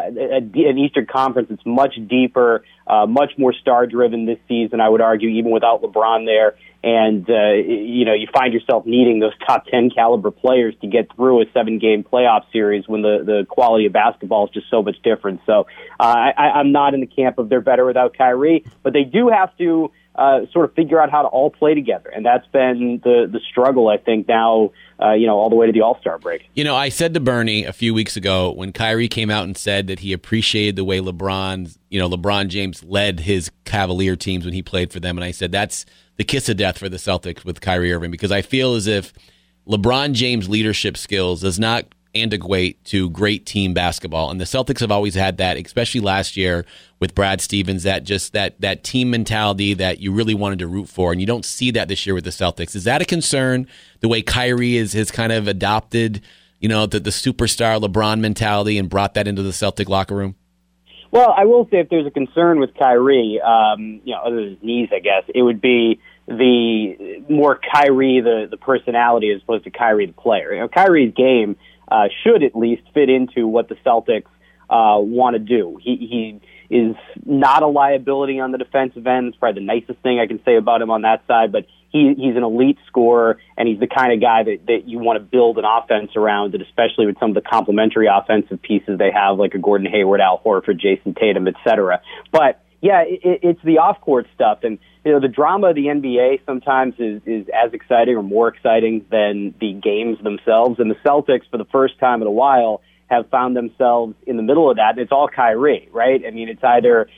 an Eastern Conference that's much deeper, much more star-driven this season, I would argue, even without LeBron there. And, you find yourself needing those top 10 caliber players to get through a 7-game playoff series when the quality of basketball is just so much different. So I'm not in the camp of they're better without Kyrie, but they do have to sort of figure out how to all play together. And that's been the struggle, I think, now, all the way to the All-Star break. I said to Bernie a few weeks ago when Kyrie came out and said that he appreciated the way LeBron James led his Cavalier teams when he played for them. And I said, that's the kiss of death for the Celtics with Kyrie Irving, because I feel as if LeBron James' leadership skills does not antiquate to great team basketball. And the Celtics have always had that, especially last year with Brad Stevens, that team mentality that you really wanted to root for. And you don't see that this year with the Celtics. Is that a concern, the way Kyrie has kind of adopted, the superstar LeBron mentality and brought that into the Celtic locker room? Well, I will say if there's a concern with Kyrie, other than his knees, I guess, it would be the more Kyrie, the personality, as opposed to Kyrie, the player. Kyrie's game should at least fit into what the Celtics want to do. He is not a liability on the defensive end. It's probably the nicest thing I can say about him on that side, but he's an elite scorer, and he's the kind of guy that you want to build an offense around, and especially with some of the complementary offensive pieces they have, like a Gordon Hayward, Al Horford, Jason Tatum, etc. But yeah, it's the off-court stuff, and the drama of the NBA sometimes is as exciting or more exciting than the games themselves. And the Celtics, for the first time in a while, have found themselves in the middle of that. And it's all Kyrie, right? I mean, it's either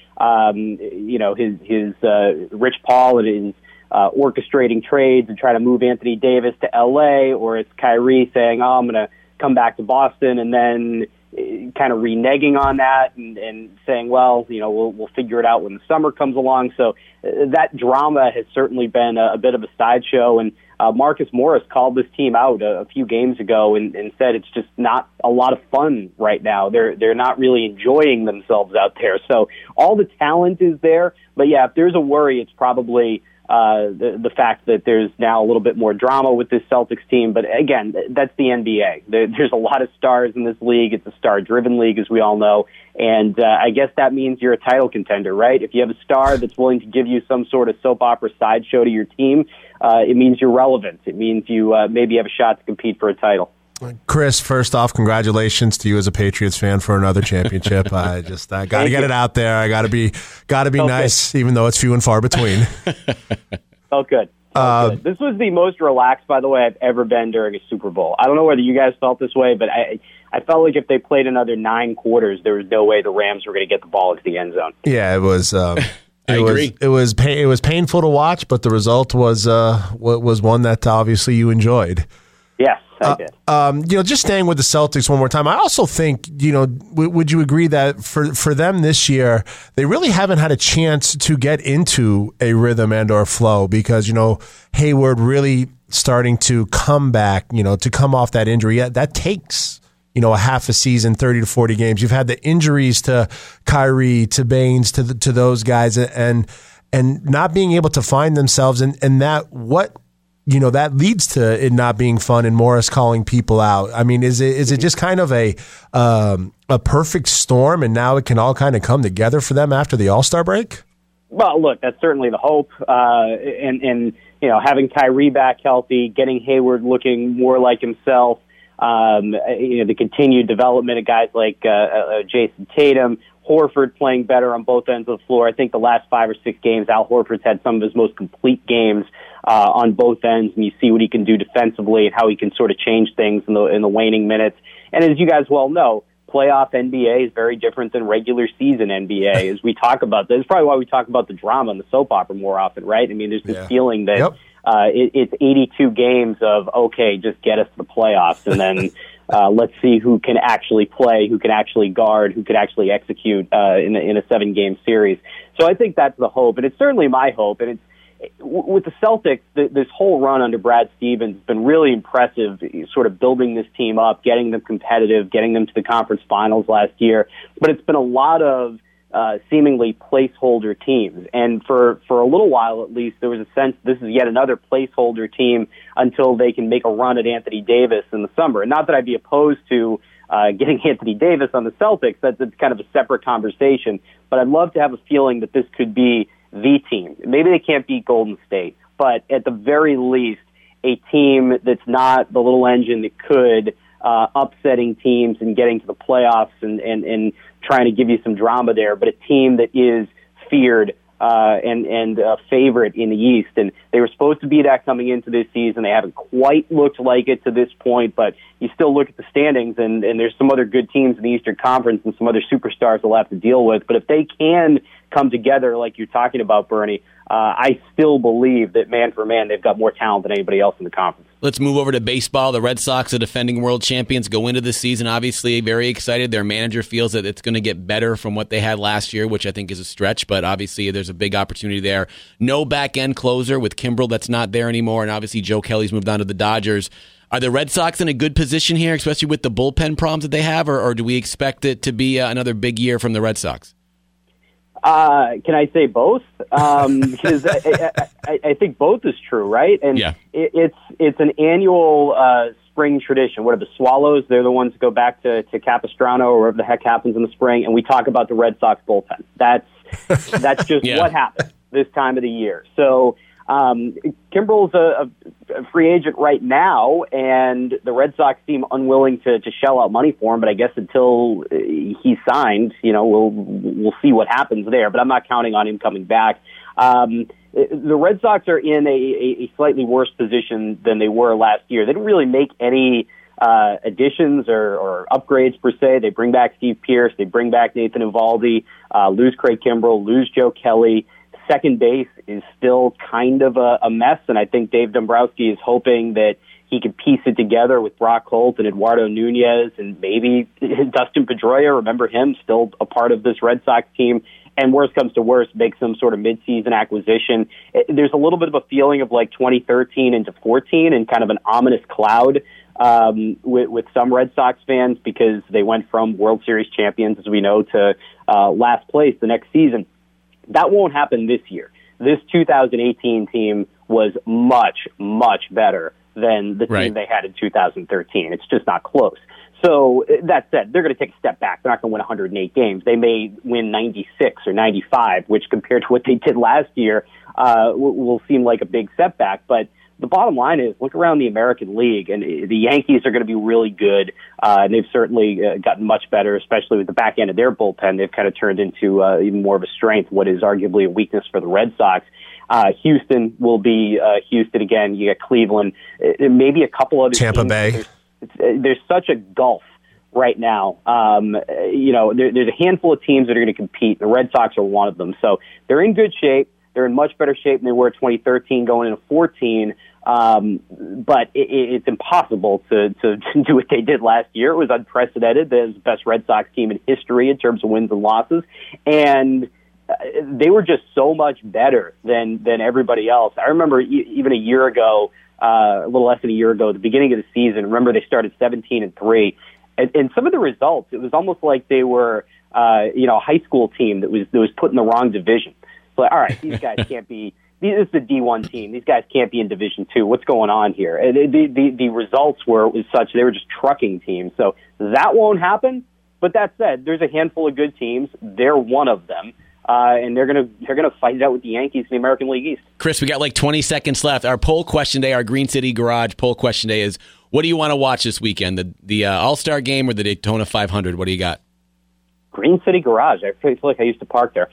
his Rich Paul and his orchestrating trades and trying to move Anthony Davis to LA, or it's Kyrie saying, I'm going to come back to Boston, and then kind of reneging on that and saying, well, we'll figure it out when the summer comes along. So that drama has certainly been a bit of a sideshow. And Marcus Morris called this team out a few games ago and said it's just not a lot of fun right now. They're not really enjoying themselves out there. So all the talent is there. But yeah, if there's a worry, it's probably the fact that there's now a little bit more drama with this Celtics team. But again, that's the NBA. There's a lot of stars in this league. It's a star-driven league, as we all know. And I guess that means you're a title contender, right? If you have a star that's willing to give you some sort of soap opera sideshow to your team, it means you're relevant. It means you maybe have a shot to compete for a title. Chris, first off, congratulations to you as a Patriots fan for another championship. I got to get it out there. I got to be nice, even though it's few and far between. Felt good. This was the most relaxed, by the way, I've ever been during a Super Bowl. I don't know whether you guys felt this way, but I felt like if they played another 9 quarters, there was no way the Rams were going to get the ball into the end zone. Yeah, it was. I agree. It was painful to watch, but the result was one that obviously you enjoyed. Yes, I did. Just staying with the Celtics one more time, I also think, would you agree that for them this year, they really haven't had a chance to get into a rhythm and or flow because, Hayward really starting to come back, to come off that injury. That takes, a half a season, 30 to 40 games. You've had the injuries to Kyrie, to Baines, to those guys, and not being able to find themselves, and that that leads to it not being fun and Morris calling people out. I mean, is it just kind of a perfect storm, and now it can all kind of come together for them after the All-Star break? Well, look, that's certainly the hope, and having Kyrie back healthy, getting Hayward looking more like himself, the continued development of guys like Jason Tatum, Horford playing better on both ends of the floor. I think the last 5 or 6 games, Al Horford's had some of his most complete games on both ends, and you see what he can do defensively and how he can sort of change things in the waning minutes. And as you guys well know, playoff NBA is very different than regular season NBA. As we talk about this, it's probably why we talk about the drama and the soap opera more often, right? I mean, there's this feeling that it's 82 games of, okay, just get us to the playoffs, and then let's see who can actually play, who can actually guard, who can actually execute in a 7-game series. So I think that's the hope, and it's certainly my hope. And it's with the Celtics, this whole run under Brad Stevens has been really impressive, sort of building this team up, getting them competitive, getting them to the conference finals last year. But it's been a lot of seemingly placeholder teams. And for a little while, at least, there was a sense this is yet another placeholder team until they can make a run at Anthony Davis in the summer. And not that I'd be opposed to getting Anthony Davis on the Celtics. That's kind of a separate conversation. But I'd love to have a feeling that this could be the team. Maybe they can't beat Golden State, but at the very least, a team that's not the little engine that could upsetting teams and getting to the playoffs and trying to give you some drama there, but a team that is feared and a favorite in the East. And they were supposed to be that coming into this season. They haven't quite looked like it to this point, but you still look at the standings, and there's some other good teams in the Eastern Conference and some other superstars they'll have to deal with. But if they can come together like you're talking about, Bernie, I still believe that man for man, they've got more talent than anybody else in the conference. Let's move over to baseball. The Red Sox, the defending world champions, go into the season obviously very excited. Their manager feels that it's going to get better from what they had last year, which I think is a stretch, but obviously there's a big opportunity there. No back-end closer with Kimbrel that's not there anymore, and obviously Joe Kelly's moved on to the Dodgers. Are the Red Sox in a good position here, especially with the bullpen problems that they have, or do we expect it to be another big year from the Red Sox? Can I say both? Because I think both is true, right? And it's an annual spring tradition. What are the Swallows? They're the ones that go back to Capistrano or whatever the heck happens in the spring, and we talk about the Red Sox bullpen. That's just what happens this time of the year. So Kimbrel's a free agent right now, and the Red Sox seem unwilling to shell out money for him. But I guess until he's signed, we'll see what happens there. But I'm not counting on him coming back. The Red Sox are in a slightly worse position than they were last year. They didn't really make any additions or upgrades per se. They bring back Steve Pearce, they bring back Nathan Eovaldi, lose Craig Kimbrel, lose Joe Kelly. Second base is still kind of a mess, and I think Dave Dombrowski is hoping that he could piece it together with Brock Holt and Eduardo Nunez and maybe Dustin Pedroia. Remember him, still a part of this Red Sox team. And worst comes to worst, make some sort of midseason acquisition. There's a little bit of a feeling of like 2013 into 14 and kind of an ominous cloud with some Red Sox fans because they went from World Series champions, as we know, to last place the next season. That won't happen this year. This 2018 team was much, much better than the team they had in 2013. It's just not close. So that said, they're going to take a step back. They're not going to win 108 games. They may win 96 or 95, which compared to what they did last year will seem like a big setback. But the bottom line is, look around the American League, and the Yankees are going to be really good. And they've certainly gotten much better, especially with the back end of their bullpen. They've kind of turned into even more of a strength, what is arguably a weakness for the Red Sox. Houston will be Houston again. You got Cleveland, maybe a couple other Tampa teams. Bay. There's such a gulf right now. There's a handful of teams that are going to compete. The Red Sox are one of them. So they're in good shape. They're in much better shape than they were in 2013 going into 14. But it's impossible to do what they did last year. It was unprecedented. They're the best Red Sox team in history in terms of wins and losses. And they were just so much better than everybody else. I remember even a year ago, a little less than a year ago, at the beginning of the season, remember they started 17-3. And some of the results, it was almost like they were, a high school team that was put in the wrong division. So, all right, these guys can't be. This is a D1 team. These guys can't be in Division II. What's going on here? The results was such they were just trucking teams. So that won't happen. But that said, there's a handful of good teams. They're one of them. And they're gonna fight it out with the Yankees in the American League East. Chris, we got like 20 seconds left. Our poll question day, our Green City Garage poll question day is: what do you want to watch this weekend? The All-Star Game or the Daytona 500? What do you got? Green City Garage. I feel like I used to park there.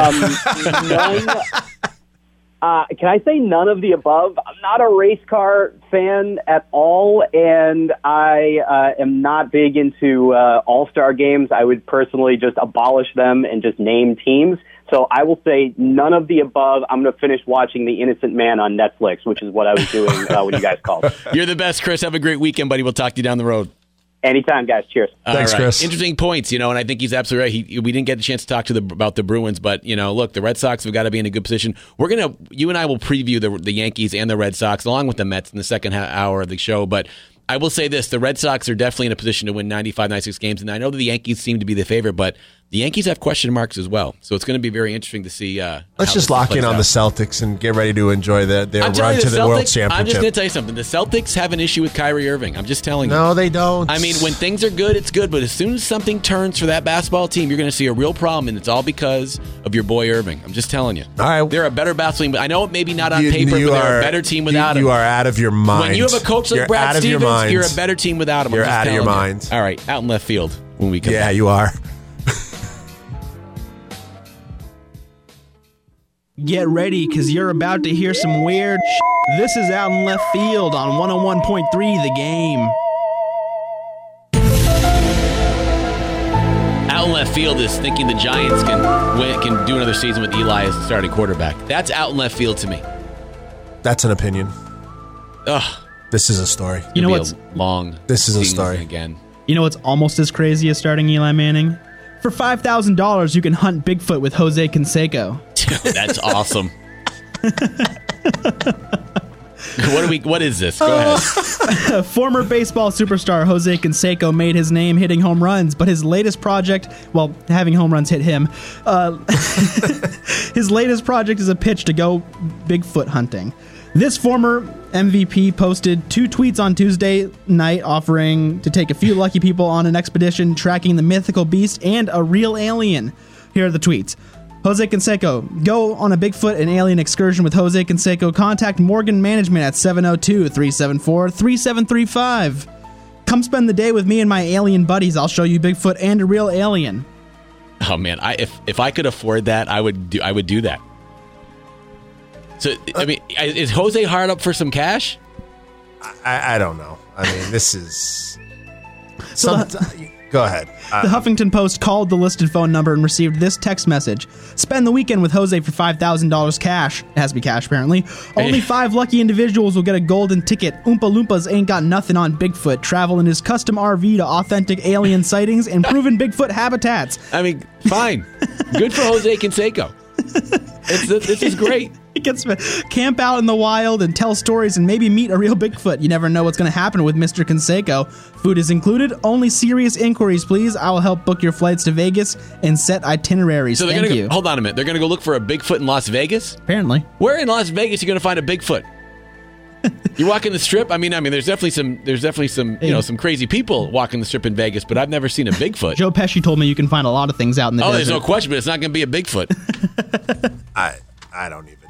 Can I say none of the above? I'm not a race car fan at all, and I am not big into all-star games. I would personally just abolish them and just name teams. So I will say none of the above. I'm going to finish watching The Innocent Man on Netflix, which is what I was doing when you guys called. You're the best, Chris. Have a great weekend, buddy. We'll talk to you down the road. Anytime, guys. Cheers. Thanks, Chris. Interesting points, and I think he's absolutely right. We didn't get a chance to talk about the Bruins, but, look, the Red Sox have got to be in a good position. You and I will preview the Yankees and the Red Sox, along with the Mets in the second hour of the show, but I will say this, the Red Sox are definitely in a position to win 95, 96 games, and I know that the Yankees seem to be the favorite, but the Yankees have question marks as well, so it's going to be very interesting to see Let's just lock in on the Celtics and get ready to enjoy their run to the World Championship. I'm just going to tell you something. The Celtics have an issue with Kyrie Irving. I'm just telling you. No, they don't. I mean, when things are good, it's good, but as soon as something turns for that basketball team, you're going to see a real problem, and it's all because of your boy Irving. I'm just telling you. All right. They're a better basketball team. I know it maybe not on paper, but they're a better team without him. You are out of your mind. When you have a coach like Brad Stevens, you're a better team without him. You're out of your mind. All right, out in left field when we come back. Yeah, you are. Get ready, because you're about to hear some weird This is Out in Left Field on 101.3 The Game. Out in left field is thinking the Giants can do another season with Eli as the starting quarterback. That's out in left field to me. That's an opinion. Ugh. This is a story. You know what's long? This is a story again. You know what's almost as crazy as starting Eli Manning? For $5,000, you can hunt Bigfoot with Jose Canseco. That's awesome. What is this? Go ahead. Former baseball superstar Jose Canseco made his name hitting home runs, but his latest project, well, having home runs hit him, his latest project is a pitch to go Bigfoot hunting. This former MVP posted 2 tweets on Tuesday night offering to take a few lucky people on an expedition tracking the mythical beast and a real alien. Here are the tweets. Jose Canseco, go on a Bigfoot and alien excursion with Jose Canseco. Contact Morgan Management at 702-374-3735. Come spend the day with me and my alien buddies. I'll show you Bigfoot and a real alien. Oh man, if I could afford that, I would do that. So I mean, is Jose hard up for some cash? I don't know. I mean, this is. Go ahead. The Huffington Post called the listed phone number and received this text message. Spend the weekend with Jose for $5,000 cash. It has to be cash, apparently. Only 5 lucky individuals will get a golden ticket. Oompa Loompas ain't got nothing on Bigfoot. Travel in his custom RV to authentic alien sightings and proven Bigfoot habitats. I mean, fine. Good for Jose Canseco. This is great. He gets to camp out in the wild and tell stories and maybe meet a real Bigfoot. You never know what's going to happen with Mr. Canseco. Food is included. Only serious inquiries, please. I will help book your flights to Vegas and set itineraries. So Thank you. Hold on a minute. They're going to go look for a Bigfoot in Las Vegas? Apparently. Where in Las Vegas are you going to find a Bigfoot? You're walking the strip. I mean, there's definitely some some crazy people walking the strip in Vegas, but I've never seen a Bigfoot. Joe Pesci told me you can find a lot of things out in the desert. There's no question, but it's not going to be a Bigfoot. I don't even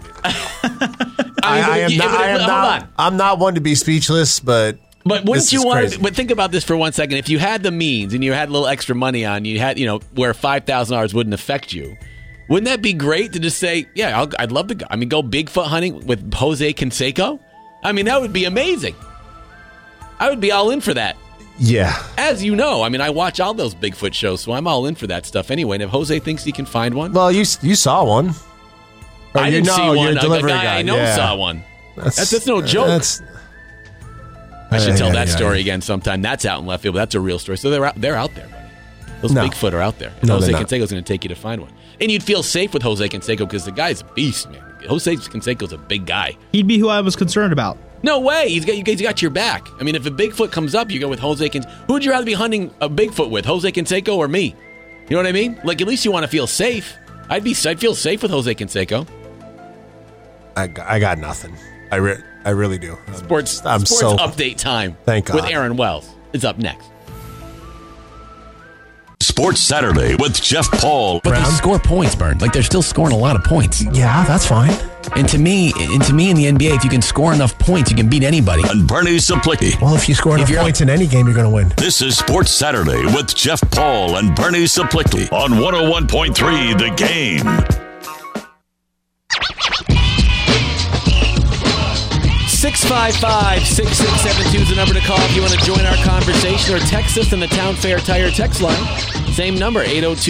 know. I'm not one to be speechless, but wouldn't you want to? But think about this for 1 second. If you had the means and you had a little extra money on you, had where $5,000 wouldn't affect you. Wouldn't that be great to just say, yeah, I'd love to go. I mean, go Bigfoot hunting with Jose Canseco? I mean, that would be amazing. I would be all in for that. Yeah. As you know, I mean, I watch all those Bigfoot shows, so I'm all in for that stuff anyway. And if Jose thinks he can find one. Well, you saw one. I didn't see one. Your delivery a guy I know saw one. That's no joke. I should tell that story again sometime. That's out in left field, but that's a real story. So they're out there, buddy. Those Bigfoot are out there. And Jose Canseco's going to take you to find one. And you'd feel safe with Jose Canseco because the guy's a beast, man. Jose Canseco's a big guy. He'd be who I was concerned about. No way. He's got your back. I mean, if a Bigfoot comes up, you go with Jose Canseco. Who would you rather be hunting a Bigfoot with, Jose Canseco or me? You know what I mean? Like, at least you want to feel safe. I'd feel safe with Jose Canseco. I got nothing. I really do. Sports update time. Thank God. With Aaron Wells is up next. Sports Saturday with Jeff Paul. But they score points, Bern. Like, they're still scoring a lot of points. Yeah, that's fine. And to me in the NBA, if you can score enough points, you can beat anybody. And Bernie Saplicki. Well, if you score enough points in any game, you're going to win. This is Sports Saturday with Jeff Paul and Bernie Saplicki on 101.3 The Game. 655-6672 is the number to call if you want to join our conversation, or text us on the Town Fair Tire text line. Same number,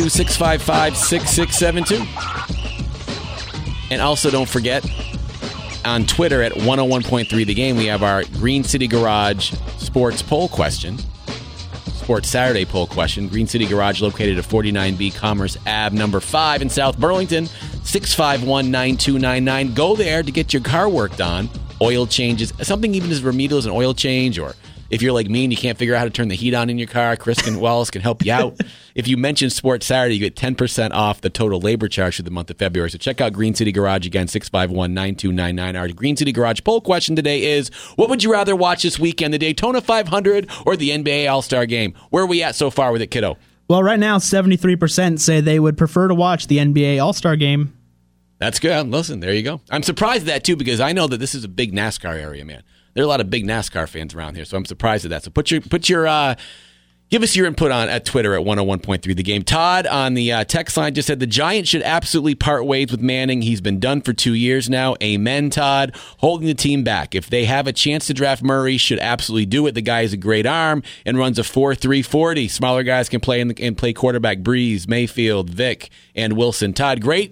802-655-6672. And also don't forget, on Twitter at 101.3 The Game, we have our Green City Garage sports poll question. Sports Saturday poll question. Green City Garage located at 49B Commerce Ave, number 5 in South Burlington, 651-9299. Go there to get your car worked on. Oil changes, something even as remedial as an oil change, or if you're like me and you can't figure out how to turn the heat on in your car, Wallace can help you out. If you mention Sports Saturday, you get 10% off the total labor charge for the month of February. So check out Green City Garage again, 651-9299. Our Green City Garage poll question today is, what would you rather watch this weekend, the Daytona 500 or the NBA All-Star Game? Where are we at so far with it, kiddo? Well, right now, 73% say they would prefer to watch the NBA All-Star Game. That's good. Listen, there you go. I'm surprised at that, too, because I know that this is a big NASCAR area, man. There are a lot of big NASCAR fans around here, so I'm surprised at that. So give us your input at Twitter at 101.3 The Game. Todd on the text line just said the Giants should absolutely part ways with Manning. He's been done for 2 years now. Amen, Todd. Holding the team back. If they have a chance to draft Murray, should absolutely do it. The guy has a great arm and runs a 4.3 40. Smaller guys can play and play quarterback. Breeze, Mayfield, Vic, and Wilson. Todd, great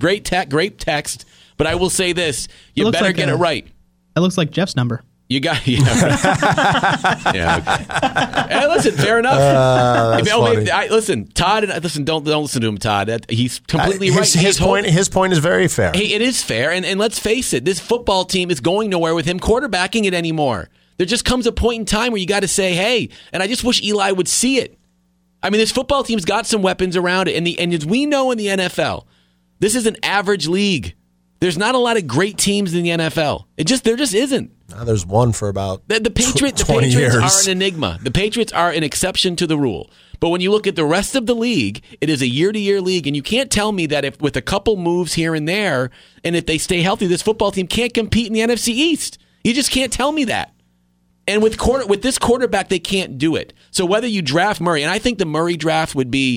text. But I will say this: you better get it right. That looks like Jeff's number. You got yeah. Okay. Hey, listen, fair enough. Listen, Todd. Don't listen to him, Todd. He's completely right. His point is very fair. Hey, it is fair, and let's face it, this football team is going nowhere with him quarterbacking it anymore. There just comes a point in time where you got to say, hey, and I just wish Eli would see it. I mean, this football team's got some weapons around it, and as we know in the NFL, this is an average league. There's not a lot of great teams in the NFL. There just isn't. There's one for about the Patriots are an enigma. The Patriots are an exception to the rule. But when you look at the rest of the league, it is a year-to-year league, and you can't tell me that if with a couple moves here and there, and if they stay healthy, this football team can't compete in the NFC East. You just can't tell me that. And with this quarterback, they can't do it. So whether you draft Murray, and I think the Murray draft would be,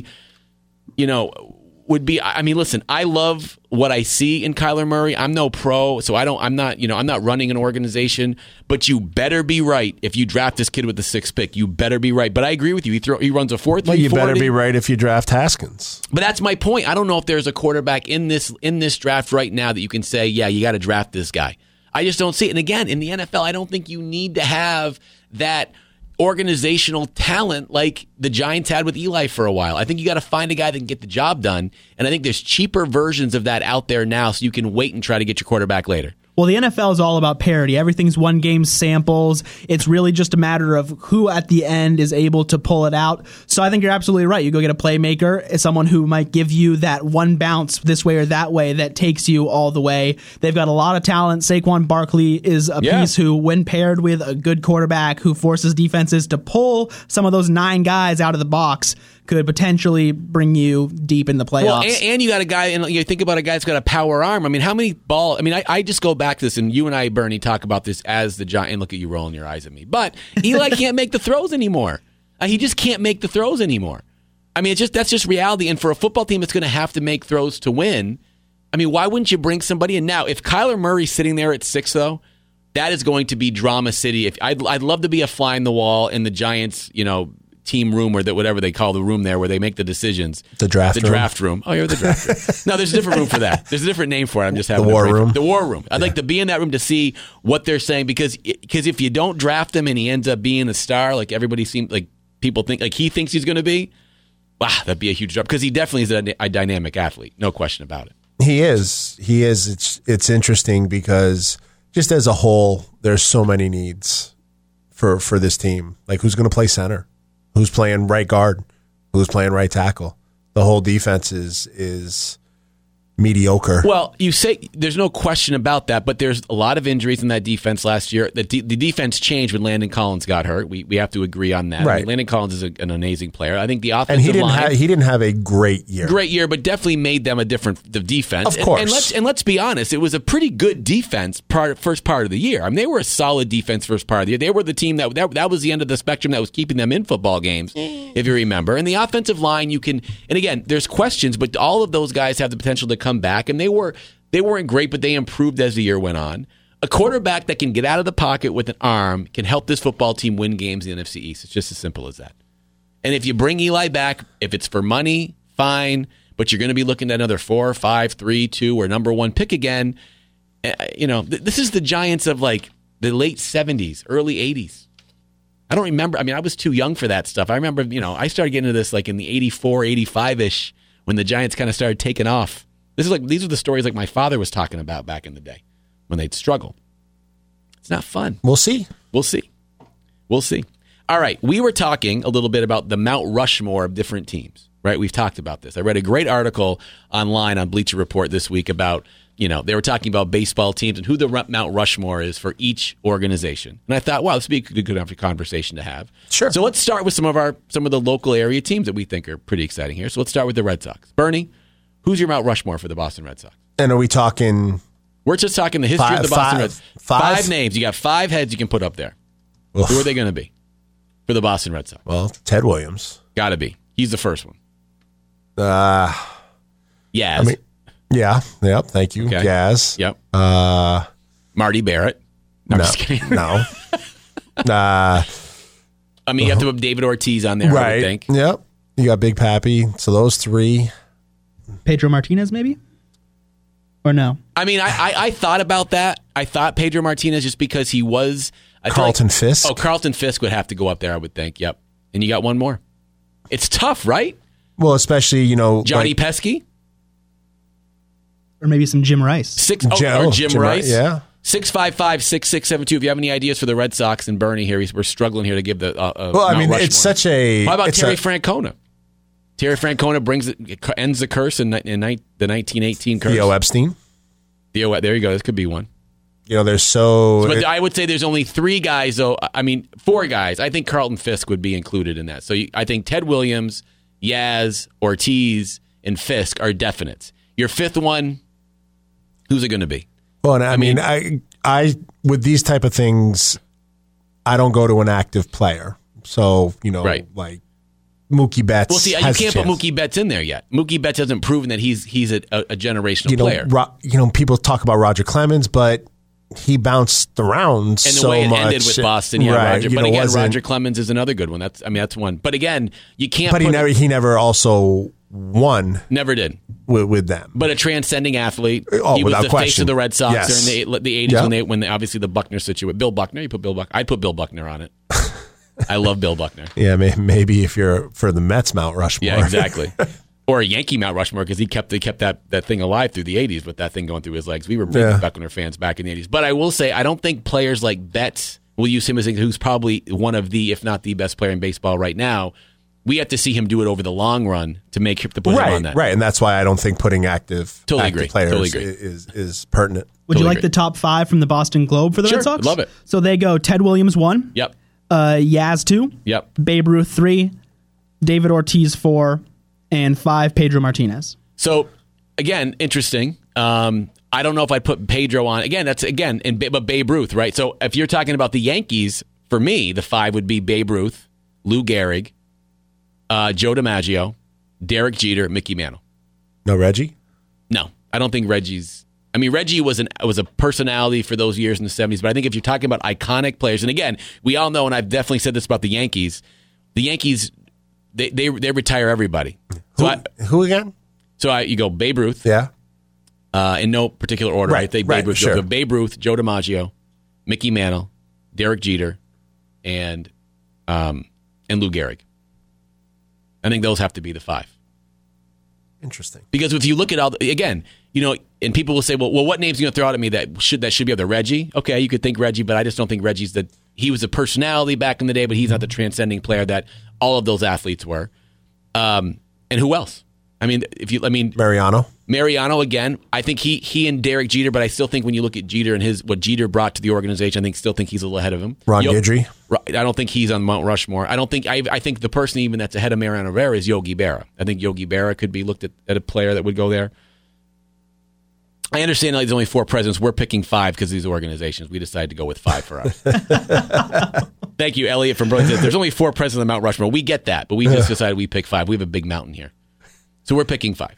I mean, listen, I love what I see in Kyler Murray. I'm no pro, so I'm not running an organization, but you better be right if you draft this kid with the 6th pick. You better be right. But I agree with you. He runs a 4.3 40. You better be right if you draft Haskins. But that's my point. I don't know if there's a quarterback in this draft right now that you can say, yeah, you got to draft this guy. I just don't see it. And again, in the NFL, I don't think you need to have that organizational talent like the Giants had with Eli for a while. I think you got to find a guy that can get the job done, and I think there's cheaper versions of that out there now, so you can wait and try to get your quarterback later. Well, the NFL is all about parity. Everything's one game samples. It's really just a matter of who at the end is able to pull it out. So I think you're absolutely right. You go get a playmaker, someone who might give you that one bounce this way or that way that takes you all the way. They've got a lot of talent. Saquon Barkley is a piece who, when paired with a good quarterback who forces defenses to pull some of those 9 guys out of the box, could potentially bring you deep in the playoffs. Well, and you got a guy, and you think about a guy that's got a power arm. I mean, how many I just go back to this, and you and I, Bernie, talk about this as the Giant, and look at you rolling your eyes at me. But Eli can't make the throws anymore. He just can't make the throws anymore. I mean, that's just reality. And for a football team that's going to have to make throws to win, I mean, why wouldn't you bring somebody in? Now, if Kyler Murray's sitting there at 6, though, that is going to be drama city. I'd love to be a fly in the wall in the Giants, team room or whatever they call the room there where they make the decisions. The draft room. Oh, you're the draft room. No, there's a different room for that. There's a different name for it. I'm just having the war room. The war room. I'd like to be in that room to see what they're saying because if you don't draft him and he ends up being a star, like everybody seems like people think like he thinks he's going to be, wow, that'd be a huge drop because he definitely is a dynamic athlete. No question about it. He is. It's interesting because just as a whole, there's so many needs for this team. Like who's going to play center? Who's playing right guard? Who's playing right tackle? The whole defense is mediocre. Well, you say there's no question about that, but there's a lot of injuries in that defense last year. The defense changed when Landon Collins got hurt. We have to agree on that. Right. I mean, Landon Collins is an amazing player. I think the offensive line... he didn't have a great year. Great year, but definitely made them the defense. Of course. And let's be honest, it was a pretty good defense first part of the year. I mean, they were a solid defense first part of the year. They were the team that was the end of the spectrum that was keeping them in football games, if you remember. And the offensive line, and again, there's questions, but all of those guys have the potential to come back, and they weren't great, but they improved as the year went on. A quarterback that can get out of the pocket with an arm can help this football team win games in the NFC East. It's just as simple as that. And if you bring Eli back, if it's for money, fine, but you're going to be looking at another 4, 5, 3, 2, or number 1 pick again. This is the Giants of like the late 70s, early 80s. I don't remember. I mean, I was too young for that stuff. I remember, I started getting into this like in the 84, 85-ish when the Giants kind of started taking off. These are the stories like my father was talking about back in the day when they'd struggle. It's not fun. We'll see. All right. We were talking a little bit about the Mount Rushmore of different teams, right? We've talked about this. I read a great article online on Bleacher Report this week about, they were talking about baseball teams and who the Mount Rushmore is for each organization. And I thought, wow, this would be a good enough conversation to have. Sure. So let's start with some of the local area teams that we think are pretty exciting here. So let's start with the Red Sox. Bernie, who's your Mount Rushmore for the Boston Red Sox? And are we talking... We're just talking the history of the Boston Red Sox. 5 names. You got 5 heads you can put up there. Oof. Who are they going to be for the Boston Red Sox? Well, Ted Williams. Got to be. He's the first one. Yaz. Yeah. Yep. Thank you. Okay. Yaz. Yep. Marty Barrett. No. I'm just kidding. No. You have to put David Ortiz on there, right. I would think. Yep. You got Big Pappy. So those 3. Pedro Martinez, maybe? Or no? I mean, I thought about that. I thought Pedro Martinez just because he was... Carlton Fisk. Oh, Carlton Fisk would have to go up there, I would think. Yep. And you got one more. It's tough, right? Well, especially, Johnny Pesky? Or maybe some Jim Rice. Or Jim Rice? Yeah. 655-6672. If you have any ideas for the Red Sox and Bernie here, we're struggling here to give the it's such a... How about Terry Francona? Terry Francona ends the curse in the 1918 curse. Theo Epstein. There you go. This could be one. But I would say there's only 3 guys, though. 4 guys. I think Carlton Fisk would be included in that. So I think Ted Williams, Yaz, Ortiz, and Fisk are definites. Your 5th one, who's it going to be? Well, and I with these type of things, I don't go to an active player. So, right. Like Mookie Betts. Well, see, you can't put Mookie Betts in there yet. Mookie Betts hasn't proven that he's a generational player. People talk about Roger Clemens, but he bounced around and so the way it much. ended with Boston, yeah, right, Roger. But again, Roger Clemens is another good one. That's one. But again, you can't. But he never also won. Never did with them. But a transcending athlete. He was the face of the Red Sox during the 80s when obviously the Buckner situation. Bill Buckner. You put Bill Buckner. I'd put Bill Buckner on it. I love Bill Buckner. Yeah, maybe if you're for the Mets Mount Rushmore. Yeah, exactly. Or a Yankee Mount Rushmore because they kept that thing alive through the 80s with that thing going through his legs. We were big Buckner fans back in the 80s. But I will say, I don't think players like Betts, we'll use him as who's probably one of the, if not the best player in baseball right now. We have to see him do it over the long run to put him on that. Right, and that's why I don't think putting active players is pertinent. Would you like the top 5 from the Boston Globe for the Red Sox? Love it. So they go Ted Williams 1. Yep. Yaz 2. Yep. Babe Ruth 3. David Ortiz 4. And 5, Pedro Martinez. So, again, interesting. I don't know if I'd put Pedro on. Again, but Babe Ruth, right? So, if you're talking about the Yankees, for me, the 5 would be Babe Ruth, Lou Gehrig, Joe DiMaggio, Derek Jeter, Mickey Mantle. No Reggie? No, I don't think Reggie's. I mean, Reggie was a personality for those years in the 70s, but I think if you're talking about iconic players, and again, we all know, and I've definitely said this about the Yankees they retire everybody. So Who again? you go Babe Ruth. Yeah. In no particular order. Right, I think right, Babe Ruth. sure. Go Babe Ruth, Joe DiMaggio, Mickey Mantle, Derek Jeter, and Lou Gehrig. I think those have to be the 5. Interesting. Because if you look at again, and people will say, well, what names are you going to throw out at me that should be up there? Reggie? Okay, you could think Reggie, but I just don't think Reggie's he was a personality back in the day, but he's not the transcending player that all of those athletes were. And who else? Mariano again. I think he and Derek Jeter, but I still think when you look at Jeter and what Jeter brought to the organization, I still think he's a little ahead of him. Ron Guidry. I don't think he's on Mount Rushmore. I think the person even that's ahead of Mariano Rivera is Yogi Berra. I think Yogi Berra could be looked at a player that would go there. I understand there's only 4 presidents. We're picking 5 because these organizations. We decided to go with 5 for us. Thank you, Elliot from Brooklyn. There's only 4 presidents of Mount Rushmore. We get that, but we just decided we pick 5. We have a big mountain here. So we're picking 5.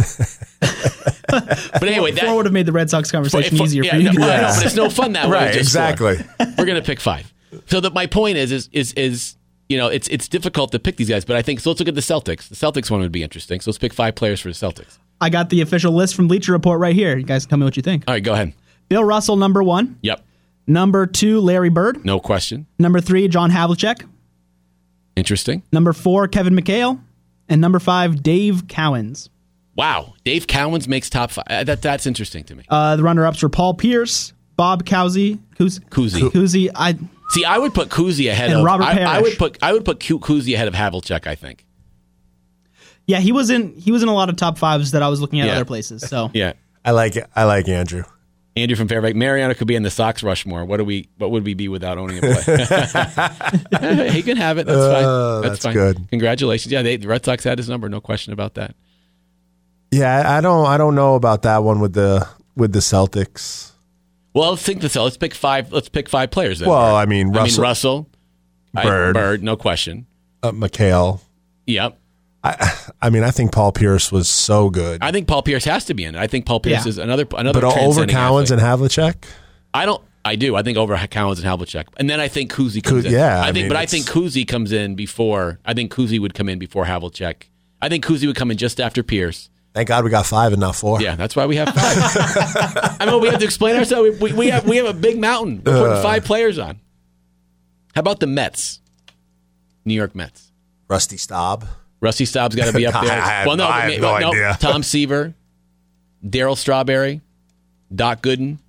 But anyway, 4 would have made the Red Sox conversation easier for you. No, but it's no fun that way. Right, exactly. We're going to pick 5. So my point is it's difficult to pick these guys, but I think, so let's look at the Celtics. The Celtics one would be interesting. So let's pick 5 players for the Celtics. I got the official list from Bleacher Report right here. You guys tell me what you think. All right, go ahead. Bill Russell, number 1. Yep. Number 2, Larry Bird. No question. Number 3, John Havlicek. Interesting. Number 4, Kevin McHale. And number 5, Dave Cowens. Wow. Dave Cowens makes top 5. That's interesting to me. The runner-ups were Paul Pierce, Bob Cousy. Cousy. I would put Cousy ahead and of Robert Parrish. I would put Cousy ahead of Havlicek, I think. Yeah, he was in a lot of top 5s that I was looking at other places. So yeah. I like it. I like Andrew. Andrew from Fairbanks. Mariano could be in the Sox Rushmore. What would we be without owning a play? He can have it. That's fine. That's fine. Good. Congratulations. Yeah, the Red Sox had his number. No question about that. Yeah, I don't know about that one with the Celtics. Well, let's think Let's pick 5. Let's pick 5 players. Then. Well, Russell, Bird, no question. McHale. Yep. I think Paul Pierce was so good. I think Paul Pierce has to be in it. I think Paul Pierce is another. But over Cowens and Havlicek. I do. I think over Cowens and Havlicek, and then I think Cousy comes in. Yeah, I think Cousy comes in before. I think Cousy would come in before Havlicek. I think Cousy would come in just after Pierce. Thank God we got 5 and not 4. Yeah, that's why we have 5. We have to explain ourselves. We have a big mountain. We're putting 5 players on. How about the Mets? New York Mets. Rusty Staub. Rusty Staub's got to be up there. I have no idea. Tom Seaver, Darryl Strawberry, Doc Gooden.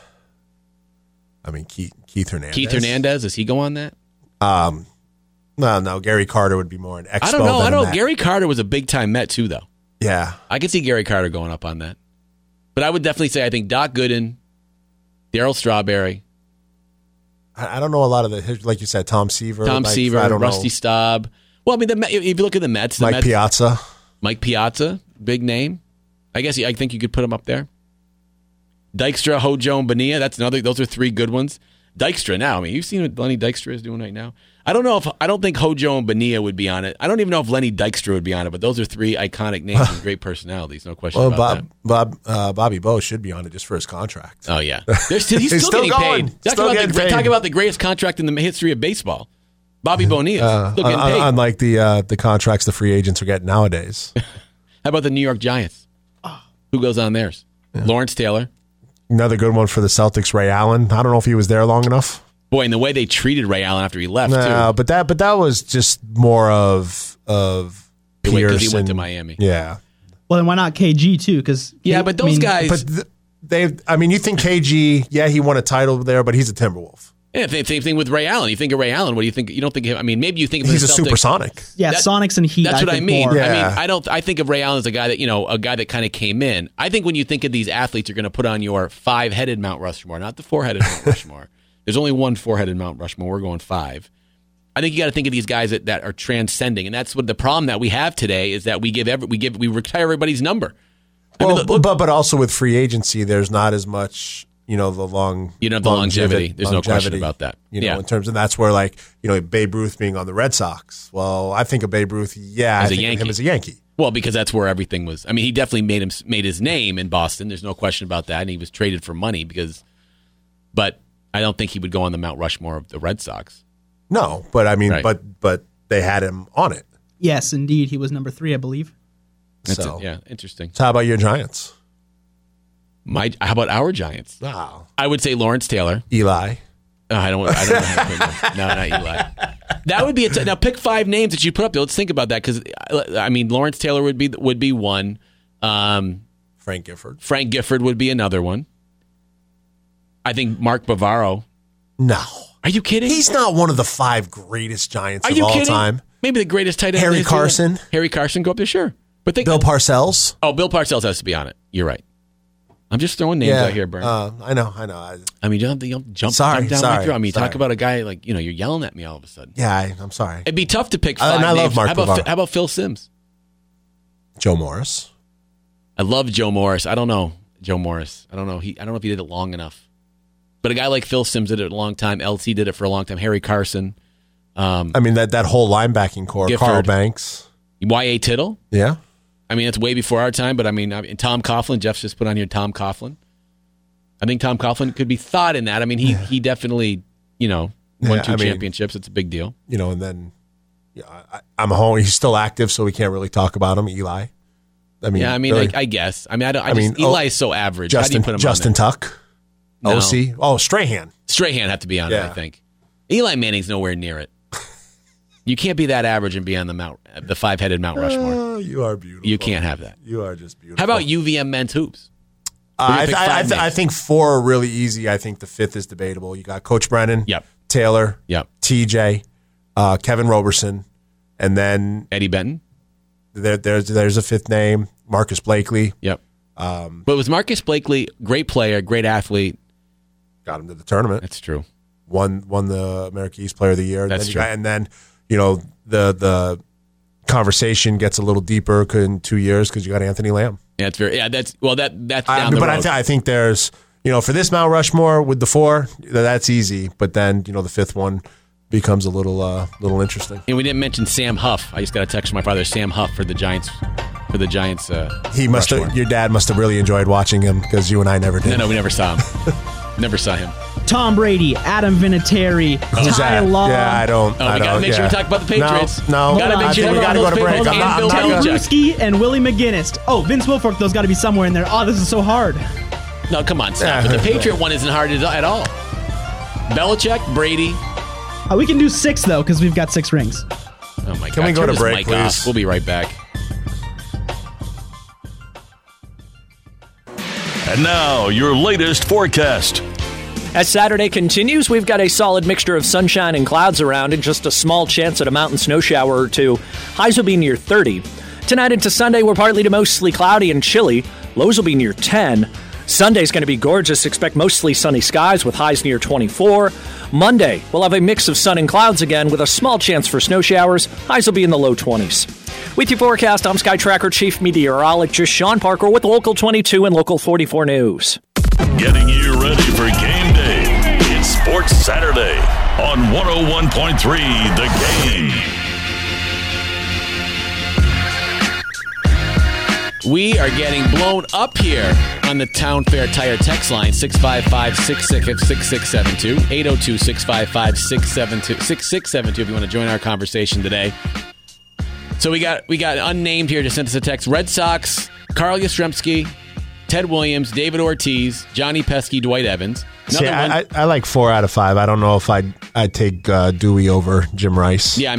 Keith Hernandez. Keith Hernandez, does he go on that? No, Gary Carter would be more an expo. I don't know. Gary Carter was a big time Met too, though. Yeah, I could see Gary Carter going up on that. But I would definitely say I think Doc Gooden, Darryl Strawberry. I don't know a lot of the, like you said, Tom Seaver, Rusty Staub. Well, if you look at the Mets, Piazza. Mike Piazza, big name. I think you could put him up there. Dykstra, Hojo, and Bonilla. Those are 3 good ones. Dykstra now. You've seen what Lenny Dykstra is doing right now. I don't think Hojo and Bonilla would be on it. I don't even know if Lenny Dykstra would be on it, but those are 3 iconic names and great personalities. No question about that. Bobby Bo should be on it just for his contract. Oh, yeah. He's still getting paid. Talk about the greatest contract in the history of baseball. Bobby Bonilla still getting paid. Unlike the contracts the free agents are getting nowadays. How about the New York Giants? Who goes on theirs? Yeah. Lawrence Taylor. Another good one for the Celtics, Ray Allen. I don't know if he was there long enough. Boy, and the way they treated Ray Allen after he left, too. But that was just more of Pierce. Because he went to Miami. Yeah. Well, then why not KG, too? But those guys... But you think KG, he won a title there, but he's a Timberwolf. Yeah, same thing with Ray Allen. You think of Ray Allen, what do you think? You don't think of him. Maybe you think of he's a supersonic. Yeah, Sonics and Heat. That's what I mean. More. Yeah. I think of Ray Allen as a guy that kind of came in. I think when you think of these athletes, you're going to put on your 5-headed Mount Rushmore, not the 4-headed Mount Rushmore. There's only one 4-headed Mount Rushmore. We're going 5. I think you got to think of these guys that are transcending, and that's what the problem that we have today is that we retire everybody's number. But also with free agency, there's not as much. The longevity. There's no question about that. In terms of that's where Babe Ruth being on the Red Sox. Well, I think of Babe Ruth, I think of him as a Yankee. Well, because that's where everything was. He definitely made his name in Boston. There's no question about that, and he was traded for money but I don't think he would go on the Mount Rushmore of the Red Sox. No, but right. but they had him on it. Yes, indeed. He was number 3, I believe. So, Yeah, interesting. So how about your Giants? How about our Giants? Wow. I would say Lawrence Taylor. Eli. I don't know how to put him. No, not Eli. That would be now. Pick 5 names that you put up there. Let's think about that because I mean, Lawrence Taylor would be one. Frank Gifford. Frank Gifford would be another one. I think Mark Bavaro. No. Are you kidding? He's not one of the 5 greatest Giants of all time. Maybe the greatest tight end. Harry Carson. Harry Carson, go up there, sure. But Bill Parcells. Oh, Bill Parcells has to be on it. You're right. I'm just throwing names out here, Bern. I know. I mean, you don't have to jump Sorry, down sorry, right through. I mean, sorry. talk about a guy like, you're yelling at me all of a sudden. Yeah, I'm sorry. It'd be tough to pick 5 and I names. love Mark Bavaro. How about Phil Simms? Joe Morris. I love Joe Morris. I don't know Joe Morris. I don't know. I don't know if he did it long enough. But a guy like Phil Simms did it a long time. LT did it for a long time. Harry Carson. I mean, that whole linebacking core. Gifford. Carl Banks. Y.A. Tittle. Yeah. I mean, it's way before our time, but I mean, Tom Coughlin. Jeff's just put on here Tom Coughlin. I think Tom Coughlin could be thought in that. I mean, he definitely, won 2 championships. It's a big deal. And then I'm home. He's still active, so we can't really talk about him. Eli. I mean, really. I guess. I mean, Eli is so average. How do you put him Justin on Tuck. No. OC. Oh, Strahan. Strahan had to be on it, I think. Eli Manning's nowhere near it. You can't be that average and be on the 5-headed Mount Rushmore. You are beautiful. You can't have that. You are just beautiful. How about UVM men's hoops? I think 4 are really easy. I think the 5th is debatable. You got Coach Brennan. Yep. Taylor. Yep. TJ. Kevin Roberson. And then Eddie Benton. There's a 5th name. Marcus Blakely. Yep. But was Marcus Blakely great player, great athlete? Got him to the tournament. That's true. Won the America East Player of the Year. That's true. And then the conversation gets a little deeper in 2 years because you got Anthony Lamb. Yeah, that's down the road. I think there's for this Mount Rushmore with the 4, that's easy. But then the 5th one becomes a little interesting. And we didn't mention Sam Huff. I just got a text from my father, Sam Huff for the Giants. He must have. Your dad must have really enjoyed watching him because you and I never did. No, we never saw him. Never saw him. Tom Brady, Adam Vinatieri, Who's Ty that? Law. Yeah, I don't. Oh, we got to make sure we talk about the Patriots. No, got to make sure we got to go to break. And Bill Teddy Belichick. Bruschi and Willie McGinnis. Oh, Vince Wilfork, those got to be somewhere in there. Oh, this is so hard. No, come on, stop. But the Patriot one isn't hard at all. Belichick, Brady. We can do 6, though, because we've got 6 rings. Oh, my God. Can we go Turn to this break, mic please? off. We'll be right back. And now, your latest forecast. As Saturday continues, we've got a solid mixture of sunshine and clouds around and just a small chance at a mountain snow shower or 2. Highs will be near 30. Tonight into Sunday, we're partly to mostly cloudy and chilly. Lows will be near 10. Sunday's going to be gorgeous. Expect mostly sunny skies with highs near 24. Monday, we'll have a mix of sun and clouds again with a small chance for snow showers. Highs will be in the low 20s. With your forecast, I'm Sky Tracker Chief Meteorologist Sean Parker with Local 22 and Local 44 News. Getting you ready for game day. It's Sports Saturday on 101.3 The Game. We are getting blown up here on the Town Fair Tire text line, 655-666-6672, 802-655-6672 if you want to join our conversation today. So we got unnamed here to send us a text. Red Sox, Carl Yastrzemski, Ted Williams, David Ortiz, Johnny Pesky, Dwight Evans. See, I like 4 out of 5. I don't know if I'd take Dewey over Jim Rice. Yeah, I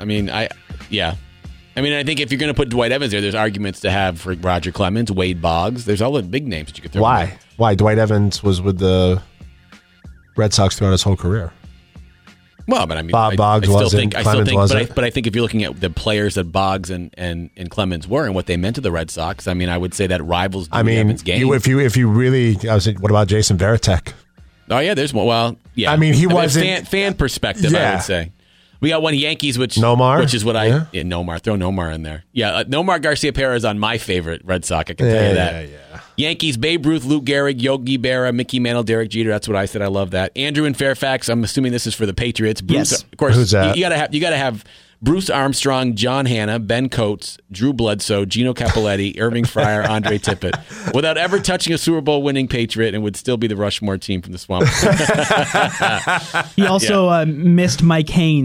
think if you're going to put Dwight Evans there, there's arguments to have for Roger Clemens, Wade Boggs. There's all the big names that you could throw. Why? Why? Dwight Evans was with the Red Sox throughout his whole career. Well, but I mean, Boggs wasn't. Clemens wasn't. But I think if you're looking at the players that Boggs and Clemens were and what they meant to the Red Sox, I mean, I would say that rivals Evans' game. If you really, I was saying, what about Jason Varitek? Oh yeah, there's one. Well, yeah. I mean, he wasn't fan perspective. Yeah. I would say. We got one Yankees, Nomar? which is what Nomar. Throw Nomar in there. Yeah, Nomar Garcia-Perez is on my favorite Red Sox. I can tell you that. Yeah. Yankees, Babe Ruth, Luke Gehrig, Yogi Berra, Mickey Mantle, Derek Jeter. That's what I said. I love that. Andrew in Fairfax. I'm assuming this is for the Patriots. Bruce, Yes. Of course, Who's that? You gotta have Bruce Armstrong, John Hanna, Ben Coates, Drew Bledsoe, Gino Capoletti, Irving Fryer, Andre Tippett, without ever touching a Super Bowl winning Patriot, and would still be the Rushmore team from the Swamp. He also missed Mike Haynes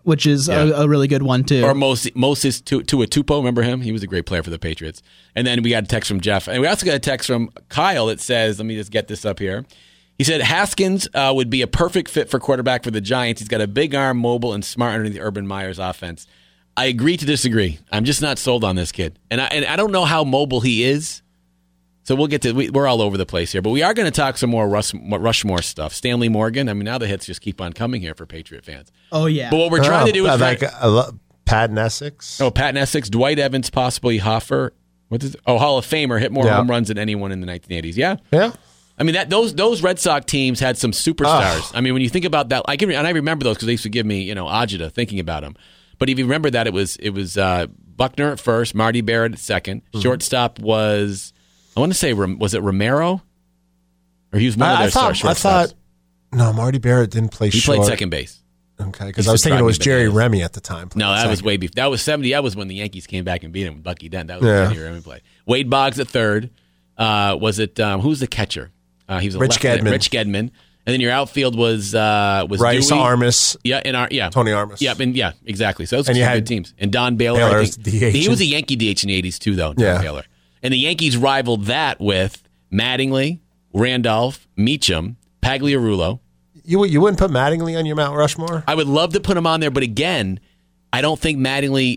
which is a really good one too. Or Moses Tupo, remember him? He was a great player for the Patriots. And then we got a text from Jeff. And we also got a text from Kyle that says, let me just get this up here. He said, Haskins would be a perfect fit for quarterback for the Giants. He's got a big arm, mobile, and smart underneath the Urban Meyer's offense. I agree to disagree. I'm just not sold on this kid. And I don't know how mobile he is. So we'll get to, we're all over the place here. But we are going to talk some more Rushmore stuff. Stanley Morgan. I mean, now the hits just keep on coming here for Patriot fans. Oh, yeah. But what we're trying to do is... Patton Essex. Oh, Patton Essex, Dwight Evans, possibly Hoffer. Hall of Famer, hit more home runs than anyone in the 1980s. Yeah? Yeah. I mean, those Red Sox teams had some superstars. I mean, when you think about that, I remember those because they used to give me, agita thinking about them. But if you remember that, it was Buckner at first, Marty Barrett at second. Mm-hmm. Shortstop was, I want to say, was it Romero? Or he was one of their shortstops. I thought, no, Marty Barrett didn't play short. He played second base. Okay, because I was thinking it was Jerry Remy at the time. No, that was way before. That was 70. That was when the Yankees came back and beat him with Bucky Dent. That was Jerry Remy play. Wade Boggs at third. Was it, who's the catcher? He was Rich Gedman. Rich Gedman. And then your outfield was Rice, Dewey. Armas. Yeah, Tony Armas. Yeah, exactly. So those were some good teams. And Don Baylor, I think. DH. He was a Yankee DH in the 80s too, though, Don Baylor. And the Yankees rivaled that with Mattingly, Randolph, Meacham, Pagliarulo. You wouldn't put Mattingly on your Mount Rushmore? I would love to put him on there, but again, I don't think Mattingly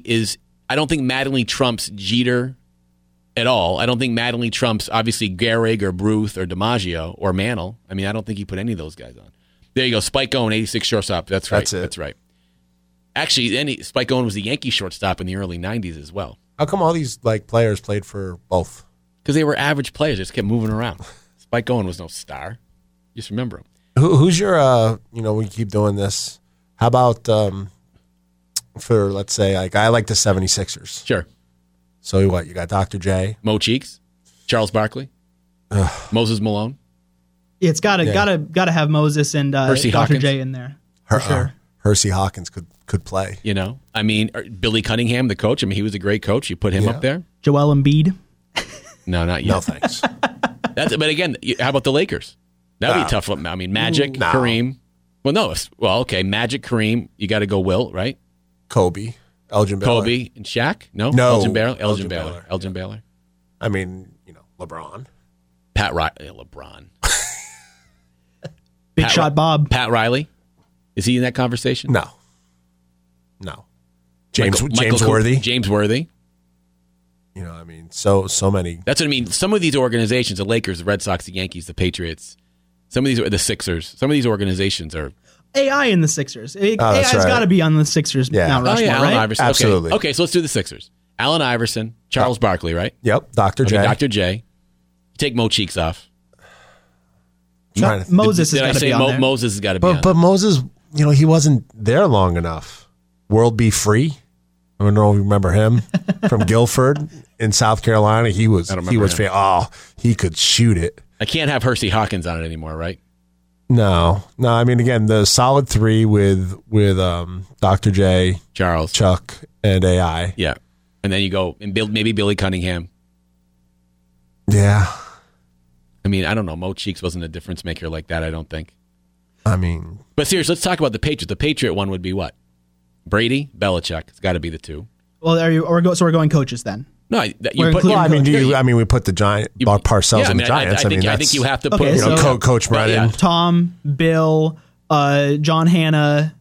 trumps Jeter at all. I don't think Mattingly trumps, obviously, Gehrig or Bruth or DiMaggio or Mantle. I mean, I don't think he put any of those guys on. There you go. Spike Owen, 86 shortstop. That's right. That's right. Actually, Spike Owen was the Yankee shortstop in the early 90s as well. How come all these players played for both? Because they were average players. They just kept moving around. Spike Owen was no star. Just remember him. Who's your, we keep doing this. How about for, let's say, I like the 76ers. Sure. So what, you got Dr. J? Mo Cheeks? Charles Barkley? Moses Malone? Yeah, it's gotta have Moses and Dr. Hawkins. J in there. For sure. Hersey Hawkins could play. I mean, Billy Cunningham, the coach. I mean, he was a great coach. You put him up there. Joel Embiid? No, not yet. No, thanks. But again, how about the Lakers? That would be tough. I mean, Magic, Kareem. Well, no. Well, okay. Magic, Kareem. You got to go Wilt, right? Kobe, Elgin Baylor. Kobe and Shaq? No. Elgin Baylor. Elgin Baylor. I mean, LeBron. Pat Riley. LeBron. Big Shot Bob. Pat Riley. Is he in that conversation? No. James Worthy. James Worthy. I mean, so many. That's what I mean. Some of these organizations, the Lakers, the Red Sox, the Yankees, the Patriots, some of these are the Sixers. Some of these organizations are AI in the Sixers. AI's got to be on the Sixers Mount Rushmore, Allen right? Iverson. Absolutely. Okay, so let's do the Sixers. Allen Iverson, Charles Barkley, right? Yep. Dr. J. Dr. J. Take Mo Cheeks off. Moses has got to be on there. Moses has got to be on. But Moses, he wasn't there long enough. World Be Free. I don't know if you remember him from Guilford in South Carolina. He was he could shoot it. I can't have Hersey Hawkins on it anymore, right? No. I mean, again, the solid three with Dr. J, Charles, Chuck, and AI. Yeah, and then you go and maybe Billy Cunningham. Yeah. I mean, I don't know. Mo Cheeks wasn't a difference maker like that. I don't think. I mean, but seriously, let's talk about the Patriots. The Patriot one would be what? Brady, Belichick. It's got to be the two. Well, so we're going coaches then. No, we put the Giant Parcells in the Giants. I think you have to put Coach Brennan, Tom, Bill, John Hanna.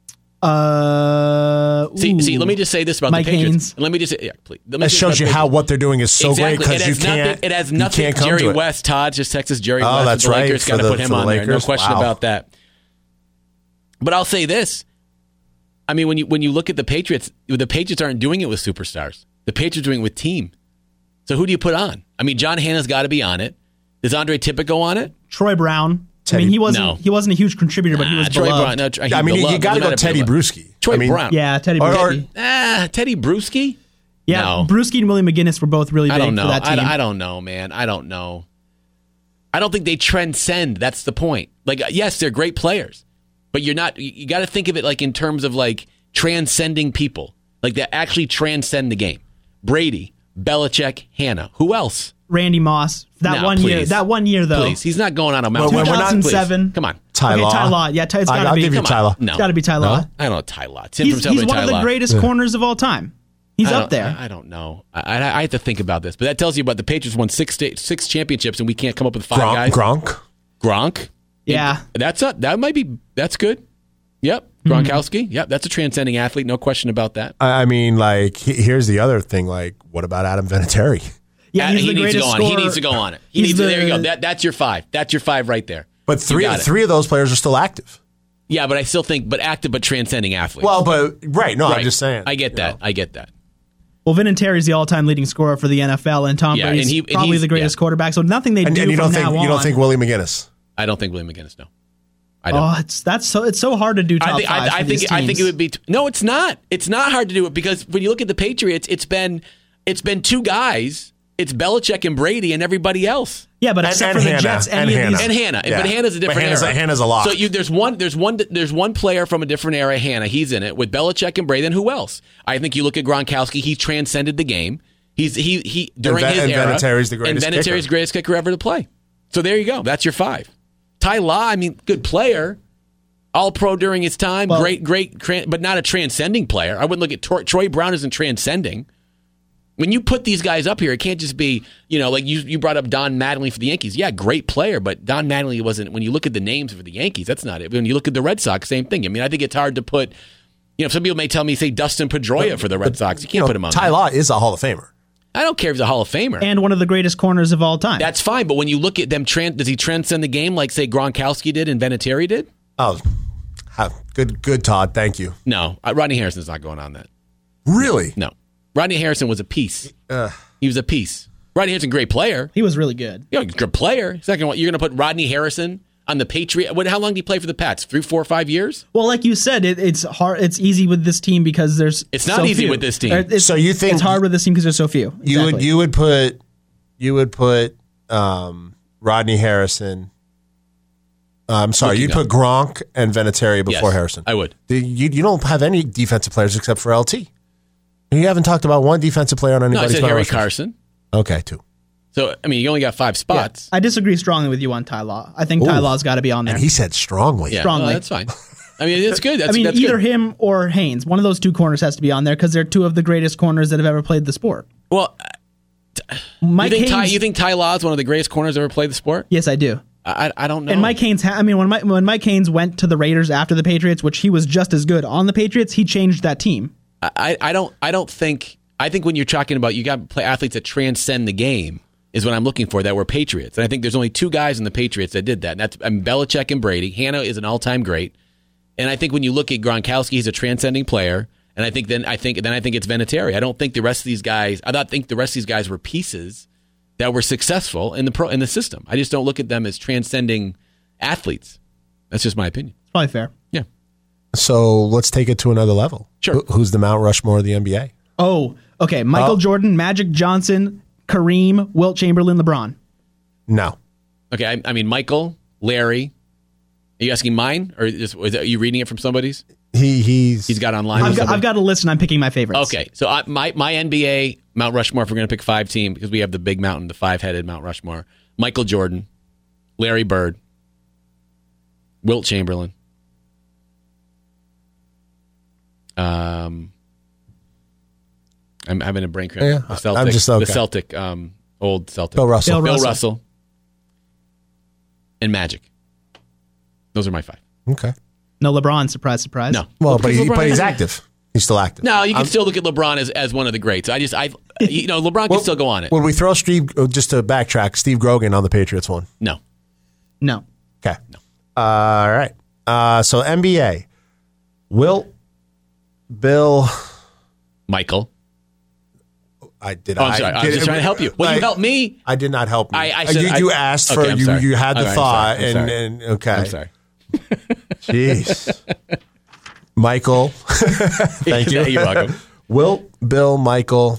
See, let me just say this about Mike the Patriots. Haynes. Let me just say, please. That shows you how what they're doing is so great because you can't. It has nothing. Jerry West, Todd, just Texas. Jerry West. That's the right. Lakers got to put him on there. No question about that. But I'll say this. I mean, when you look at the Patriots aren't doing it with superstars. The Patriots are doing it with team. So who do you put on? I mean, John Hanna's got to be on it. Does Andre Tippett go on it? Troy Brown. He wasn't a huge contributor, but he was Troy beloved. Brown. You got to go Teddy Bruschi. Troy Brown. Yeah, Teddy Bruschi. Teddy Bruschi? Yeah, no. Bruschi and Willie McGinnis were both really big for that team. I don't know, man. I don't know. I don't think they transcend. That's the point. Yes, they're great players, but you got to think of it in terms of transcending people, that actually transcend the game. Brady, Belichick, Hanna. Who else? Randy Moss. That one year, though. Please, he's not going on a mountain. 2007. Come on. Ty Okay, Law. Ty Law. Yeah, it's got to be. I'll give you Come Ty on. Law. No. It's got to be Ty Law. I don't know Ty Law. Tim He's from one Ty of the Law. greatest corners of all time. He's up there. I don't know. I have to think about this, but that tells you about the Patriots won six championships, and we can't come up with five guys. Gronk. Yeah. That's good. Yep. Gronkowski. Yep. That's a transcending athlete. No question about that. I mean, like, here's the other thing. Like, what about Adam Vinatieri? Yeah, he needs to go on. He needs to go on it. There you go. That's your five. That's your five right there. But three of those players are still active. Yeah, but I still think, active, but transcending athletes. Well, I'm just saying. I get that. Well, Vinatieri is the all-time leading scorer for the NFL, and Tom Brady's probably the greatest quarterback. So nothing they do you from don't now on. You don't think Willie McGinnis? I don't think Willie McGinnis. No, I don't. It's so hard to do top five. I think it would be. No, it's not. It's not hard to do it because when you look at the Patriots, it's been two guys. It's Belichick and Brady and everybody else. Yeah, but except for the Jets and Hannah. Yeah. But Hannah's a different era. Hannah's a lock. So there's one player from a different era, Hannah. He's in it with Belichick and Brady. Then who else? I think you look at Gronkowski. He transcended the game. He during his era. Vinatieri's the greatest kicker. Vinatieri's greatest kicker ever to play. So there you go. That's your five. Ty Law, I mean, good player. All pro during his time. Well, great, but not a transcending player. I wouldn't look at Troy Brown isn't transcending. When you put these guys up here, it can't just be, like you brought up Don Mattingly for the Yankees. Yeah, great player, but Don Mattingly wasn't, when you look at the names for the Yankees, that's not it. When you look at the Red Sox, same thing. I mean, I think it's hard to put, some people may tell me, say Dustin Pedroia for the Red Sox. You can't put him on Ty Law is a Hall of Famer. I don't care if he's a Hall of Famer. And one of the greatest corners of all time. That's fine, but when you look at them, does he transcend the game like, say, Gronkowski did and Vinatieri did? Oh, good, Todd. Thank you. No, Rodney Harrison's not going on that. Really? No. Rodney Harrison was a piece. He was a piece. Rodney Harrison, great player. He was really good. Good player. Second one, you're going to put Rodney Harrison on the Patriots. How long did he play for the Pats? 3, 4, 5 years? Well, like you said, it's hard. It's easy with this team because there's. It's not easy with this team. So you think it's hard with this team because there's so few? Exactly. You would put Rodney Harrison. I'm sorry, you'd put Gronk and Vinatieri before Harrison. I would. You don't have any defensive players except for LT. You haven't talked about one defensive player on anybody's No, I said Harry Carson. Okay, 2. So, I mean, you only got 5 spots. Yeah, I disagree strongly with you on Ty Law. I think Ty Law's got to be on there. And he said strongly. Yeah, strongly. No, that's fine. I mean, it's good. That's either good. him or Haynes. One of those two corners has to be on there because they're two of the greatest corners that have ever played the sport. Well, Haynes, you think Ty Law is one of the greatest corners ever played the sport? Yes, I do. I don't know. And Mike Haynes, when Mike Haynes went to the Raiders after the Patriots, which he was just as good on the Patriots, he changed that team. I don't think. I think when you're talking about you got to play athletes that transcend the game is what I'm looking for that were Patriots. And I think there's only 2 guys in the Patriots that did that. And that's Belichick and Brady. Hannah is an all-time great. And I think when you look at Gronkowski, he's a transcending player. And I think it's Vinatieri. I don't think the rest of these guys. I don't think the rest of these guys were pieces that were successful in the system. I just don't look at them as transcending athletes. That's just my opinion. It's probably fair. Yeah. So let's take it to another level. Sure. Who's the Mount Rushmore of the NBA? Oh, okay. Michael Jordan, Magic Johnson, Kareem, Wilt Chamberlain, LeBron. No. Okay, I mean Michael, Larry. Are you asking mine, or are you reading it from somebody's? He's got online. I've got a list, and I'm picking my favorites. Okay, so my NBA Mount Rushmore. If we're going to pick 5 team, because we have the big mountain, the 5-headed Mount Rushmore. Michael Jordan, Larry Bird, Wilt Chamberlain. I'm having a brain cramp. Yeah, the Celtic, I'm just okay. The Celtic, old Celtic. Bill Russell. Bill Russell. And Magic. Those are my 5. Okay. No LeBron, surprise, surprise. No. Well, but he's active. He's still active. No, you can still look at LeBron as one of the greats. LeBron can still go on it. Would we throw just to backtrack, Steve Grogan on the Patriots one? No. Okay. No. All right. So NBA. Wilt, Bill, Michael. I'm sorry. I was just trying to help you. Well, you helped me. I did not help you. You asked okay, for you had the thought I'm okay. I'm sorry. Jeez. Michael. Thank you. You're welcome. Wilt, Bill, Michael.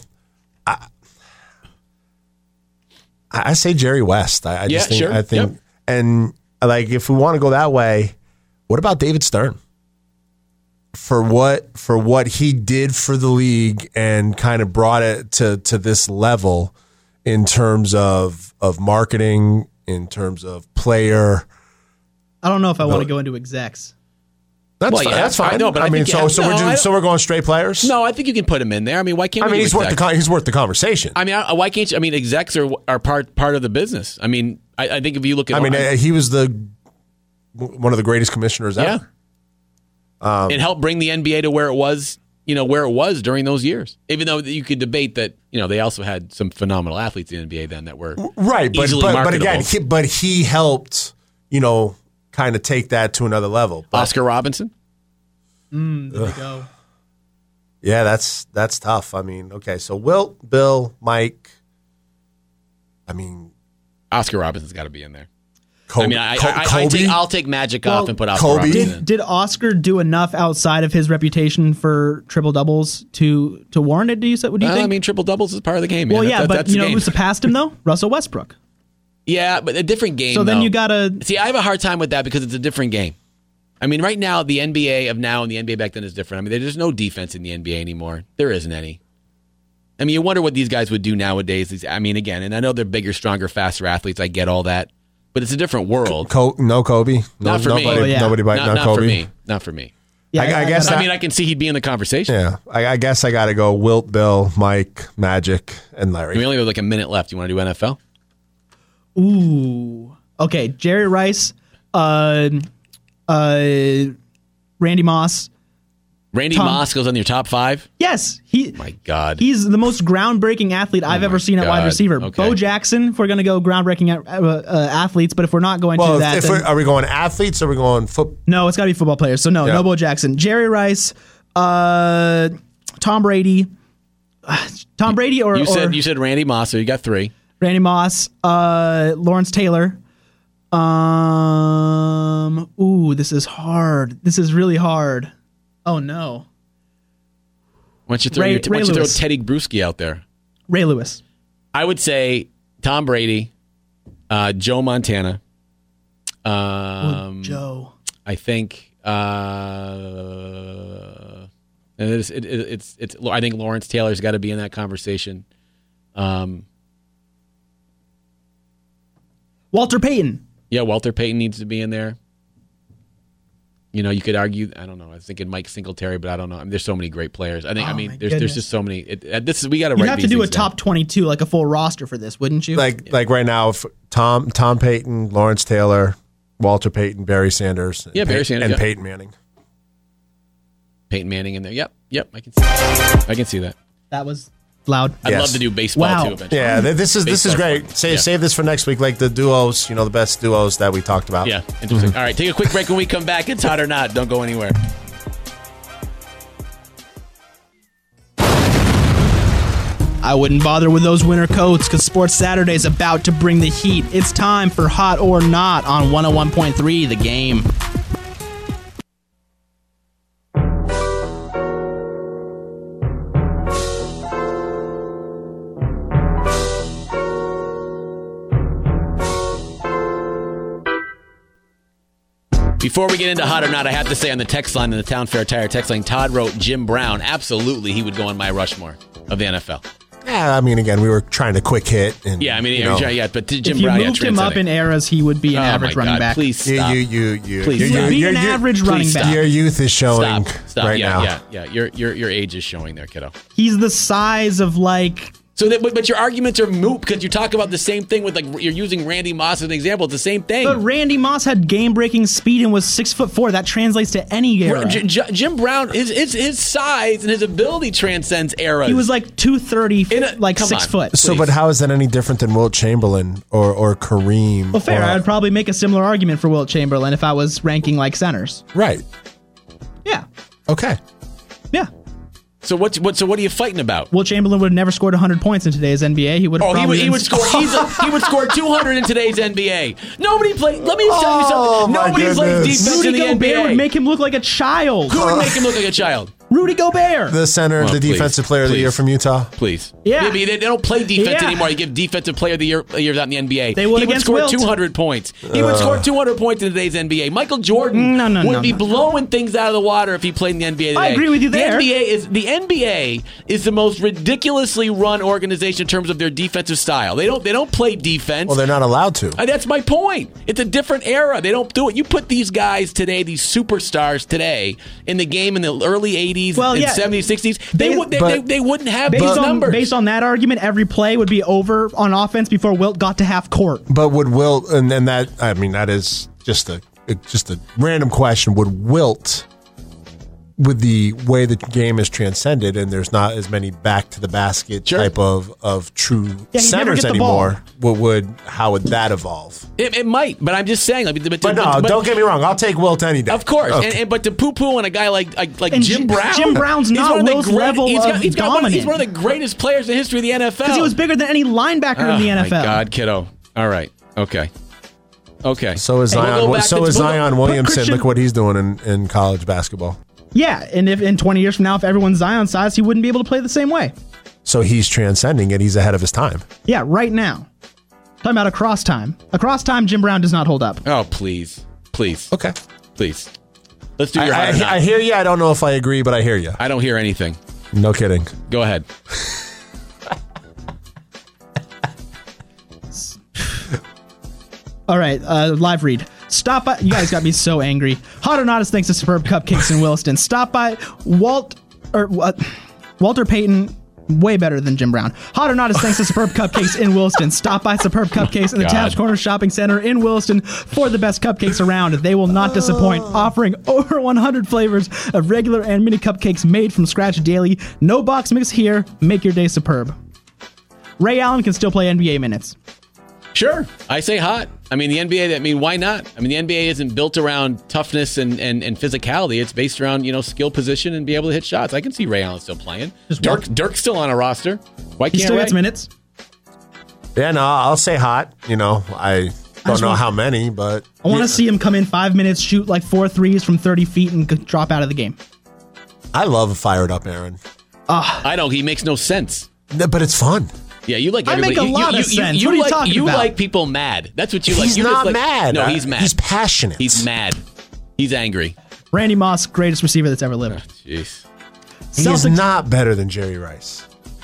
I say Jerry West. I think, Yep. And like if we want to go that way, what about David Stern? For what he did for the league and kind of brought it to this level in terms of marketing, in terms of player I don't know if I want to go into execs. That's Well, fine. yeah, That's fine. I know, but I think so we're going straight players. No, I think you can put him in there. I mean, why can't? I mean, we he's do worth execs? he's worth the conversation. I mean, why can't you? I mean, execs are part of the business. I mean, I think if you look at, he was one of the greatest commissioners ever. Yeah, it helped bring the NBA to where it was. Where it was during those years. Even though you could debate that, they also had some phenomenal athletes in the NBA then that were right. easily marketable. But he helped, kind of take that to another level. But, Oscar Robinson. There we go. Yeah, that's tough. I mean, okay, so Wilt, Bill, Mike. I mean, Oscar Robinson's got to be in there. Kobe, I'll take Magic off and put Oscar Kobe. Robinson in. Did Oscar do enough outside of his reputation for triple doubles to warrant it? Do you think? I mean, triple doubles is part of the game. Man. Well, yeah, that's the game. who surpassed him though? Russell Westbrook. Yeah, but a different game. So then though. you gotta see. I have a hard time with that because it's a different game. I mean, right now the NBA of now and the NBA back then is different. I mean, there's no defense in the NBA anymore. There isn't any. I mean, you wonder what these guys would do nowadays. I mean, again, and I know they're bigger, stronger, faster athletes. I get all that. But it's a different world. No Kobe. Not for me. Nobody not Kobe. For me. Not for me. Yeah, I guess. I can see he'd be in the conversation. Yeah, I guess I got to go Wilt, Bill, Mike, Magic, and Larry. We only have like a minute left. You want to do NFL? Ooh. Okay, Jerry Rice, Randy Moss. Randy Moss goes on your top 5? Yes. My God. He's the most groundbreaking athlete I've ever seen at wide receiver. Okay. Bo Jackson, if we're going to go groundbreaking athletes, but if we're not going to that, are we going athletes or are we going football? No, it's got to be football players. So no Bo Jackson. Jerry Rice, Tom Brady. Tom Brady or... You said Randy Moss, so you got 3. Randy Moss, Lawrence Taylor. Ooh, this is hard. This is really hard. Oh no! Why don't you throw Teddy Bruschi out there? Ray Lewis. I would say Tom Brady, Joe Montana. Joe. I think. It's. I think Lawrence Taylor's got to be in that conversation. Walter Payton. Yeah, Walter Payton needs to be in there. You could argue. I don't know. I was thinking Mike Singletary, but I don't know. I mean, there's so many great players. There's just so many. We got to. You'd have to do a top 22, like a full roster for this, wouldn't you? Like right now, Tom Payton, Lawrence Taylor, Walter Payton, Barry Sanders, Barry Sanders, and Peyton Manning. Peyton Manning in there. Yep. I can see that. That was loud. I'd love to do baseball too eventually. Yeah, this is great. Save this for next week, like the duos, the best duos that we talked about. Yeah, interesting. All right, take a quick break. When we come back, it's Hot or Not. Don't go anywhere. I wouldn't bother with those winter coats because Sports Saturday is about to bring the heat. It's time for Hot or Not on 101.3 The Game. Before we get into Hot or Not, I have to say on the text line, in the Town Fair Tire text line, Todd wrote Jim Brown. Absolutely, he would go on my Rushmore of the NFL. Yeah, I mean, again, we were trying to quick hit. And, but Jim if Brown, you moved him up in eras, he would be an average running back. Please stop. Please stop. Be an average running back. Your youth is showing right now. Yeah. Your age is showing there, kiddo. He's the size of like... But your arguments are moot because you talk about the same thing with you're using Randy Moss as an example. It's the same thing. But Randy Moss had game-breaking speed and was 6'4". That translates to any era. Jim Brown, his size and his ability transcends eras. He was like 230, 6 foot. So, but how is that any different than Wilt Chamberlain or Kareem? Well, fair. I'd probably make a similar argument for Wilt Chamberlain if I was ranking like centers. Right. Yeah. Okay. Yeah. So what are you fighting about? Wilt Chamberlain would have never scored 100 points in today's NBA. He would score 200 in today's NBA. Nobody plays. Let me tell you something. Nobody plays defense in the NBA. Rudy Gobert would make him look like a child. Who would make him look like a child? Rudy Gobert. The center, the defensive player of the year from Utah. Please. Yeah. They don't play defense anymore. You give defensive player of the year out in the NBA. They would against score 200 points. He would score 200 points in today's NBA. Michael Jordan would be blowing things out of the water if he played in the NBA today. I agree with you there. The NBA is the most ridiculously run organization in terms of their defensive style. They don't play defense. Well, they're not allowed to. That's my point. It's a different era. They don't do it. You put these guys today, these superstars today, in the game in the early 80s and 70s, 60s, they wouldn't have these numbers. Based on that argument, every play would be over on offense before Wilt got to half court. But would Wilt, and that, I mean, that is just a random question, would Wilt, with the way the game is transcended and there's not as many back to the basket type of true centers anymore, how would that evolve? It might, but I'm just saying. But don't get me wrong. I'll take Wilt any day. Of course, okay. but to poo-poo on a guy like Jim Brown. Jim Brown's not Wilt's level of dominant. He's one of the greatest players in the history of the NFL. Because he was bigger than any linebacker in the NFL. My God, kiddo. All right. Okay. So is Zion. Zion Williamson. Look what he's doing in college basketball. Yeah, and if in 20 years from now, if everyone's Zion size, he wouldn't be able to play the same way. So he's transcending it. He's ahead of his time. Yeah, right now. Talking about across time. Across time, Jim Brown does not hold up. Oh, please. Okay. Please. Let's do your hot or not. I hear you. I don't know if I agree, but I hear you. I don't hear anything. No kidding. Go ahead. All right, live read. Stop by. You guys got me so angry. Hot or not is thanks to Superb Cupcakes in Williston. Stop by Walter Payton. Way better than Jim Brown. Hot or not is thanks to Superb Cupcakes in Williston. Stop by Superb Cupcakes in the Taft Corner Shopping Center in Williston for the best cupcakes around. They will not disappoint, offering over 100 flavors of regular and mini cupcakes made from scratch daily. No box mix here. Make your day superb. Ray Allen can still play NBA minutes. Sure. I say hot. I mean, the NBA, why not? I mean, the NBA isn't built around toughness and physicality. It's based around, skill position and be able to hit shots. I can see Ray Allen still playing. Dirk's still on a roster. Why can't he still gets minutes? Yeah, no, I'll say hot. I don't know how many, but I want to see him come in 5 minutes, shoot like 4 threes from 30 feet and drop out of the game. I love fired up Aaron. I know. He makes no sense. But it's fun. Yeah, you like everybody. I make a lot of sense. What are you talking about? You like people mad. That's what you like. He's not mad. No, he's mad. He's passionate. He's mad. He's angry. Randy Moss, greatest receiver that's ever lived. Jeez. He's not better than Jerry Rice.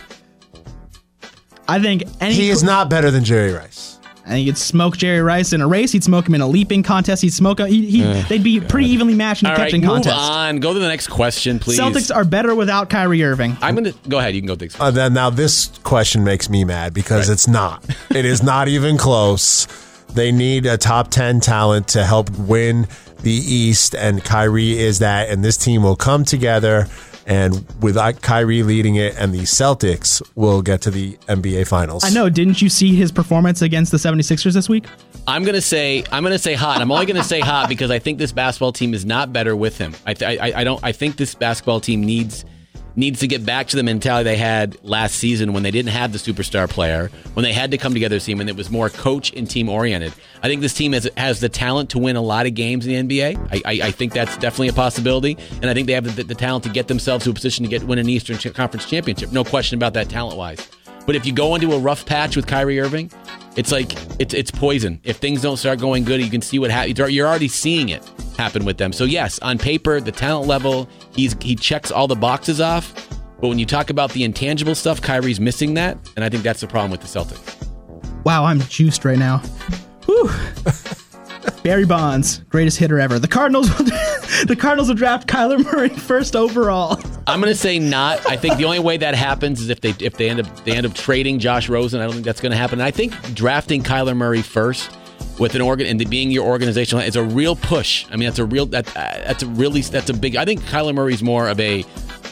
I think he is not better than Jerry Rice. I think you'd smoke Jerry Rice in a race. He'd smoke him in a leaping contest. He'd smoke him. They'd be pretty evenly matched in the catching contest. Move on. Go to the next question, please. Celtics are better without Kyrie Irving. I'm going to go ahead. You can go next. Now this question makes me mad because it's not. It is not even close. They need a top 10 talent to help win the East, and Kyrie is that. And this team will come together. And without Kyrie leading it, and the Celtics will get to the NBA Finals. I know. Didn't you see his performance against the 76ers this week? I'm gonna say hot. I'm only gonna say hot because I think this basketball team is not better with him. I think this basketball team needs to get back to the mentality they had last season when they didn't have the superstar player, when they had to come together as a team, and it was more coach and team oriented. I think this team has the talent to win a lot of games in the NBA. I think that's definitely a possibility, and I think they have the talent to get themselves to a position to win an Eastern Conference championship. No question about that talent-wise. But if you go into a rough patch with Kyrie Irving, it's like it's poison. If things don't start going good, you can see what happens. You're already seeing it happen with them. So yes, on paper, the talent level, he checks all the boxes off. But when you talk about the intangible stuff, Kyrie's missing that, and I think that's the problem with the Celtics. Wow, I'm juiced right now. Whew. Barry Bonds, greatest hitter ever. The Cardinals will draft Kyler Murray first overall. I'm going to say not. I think the only way that happens is if they end up trading Josh Rosen. I don't think that's going to happen. And I think drafting Kyler Murray first with an and being your organization is a real push. I mean, that's a big. I think Kyler Murray's more of a.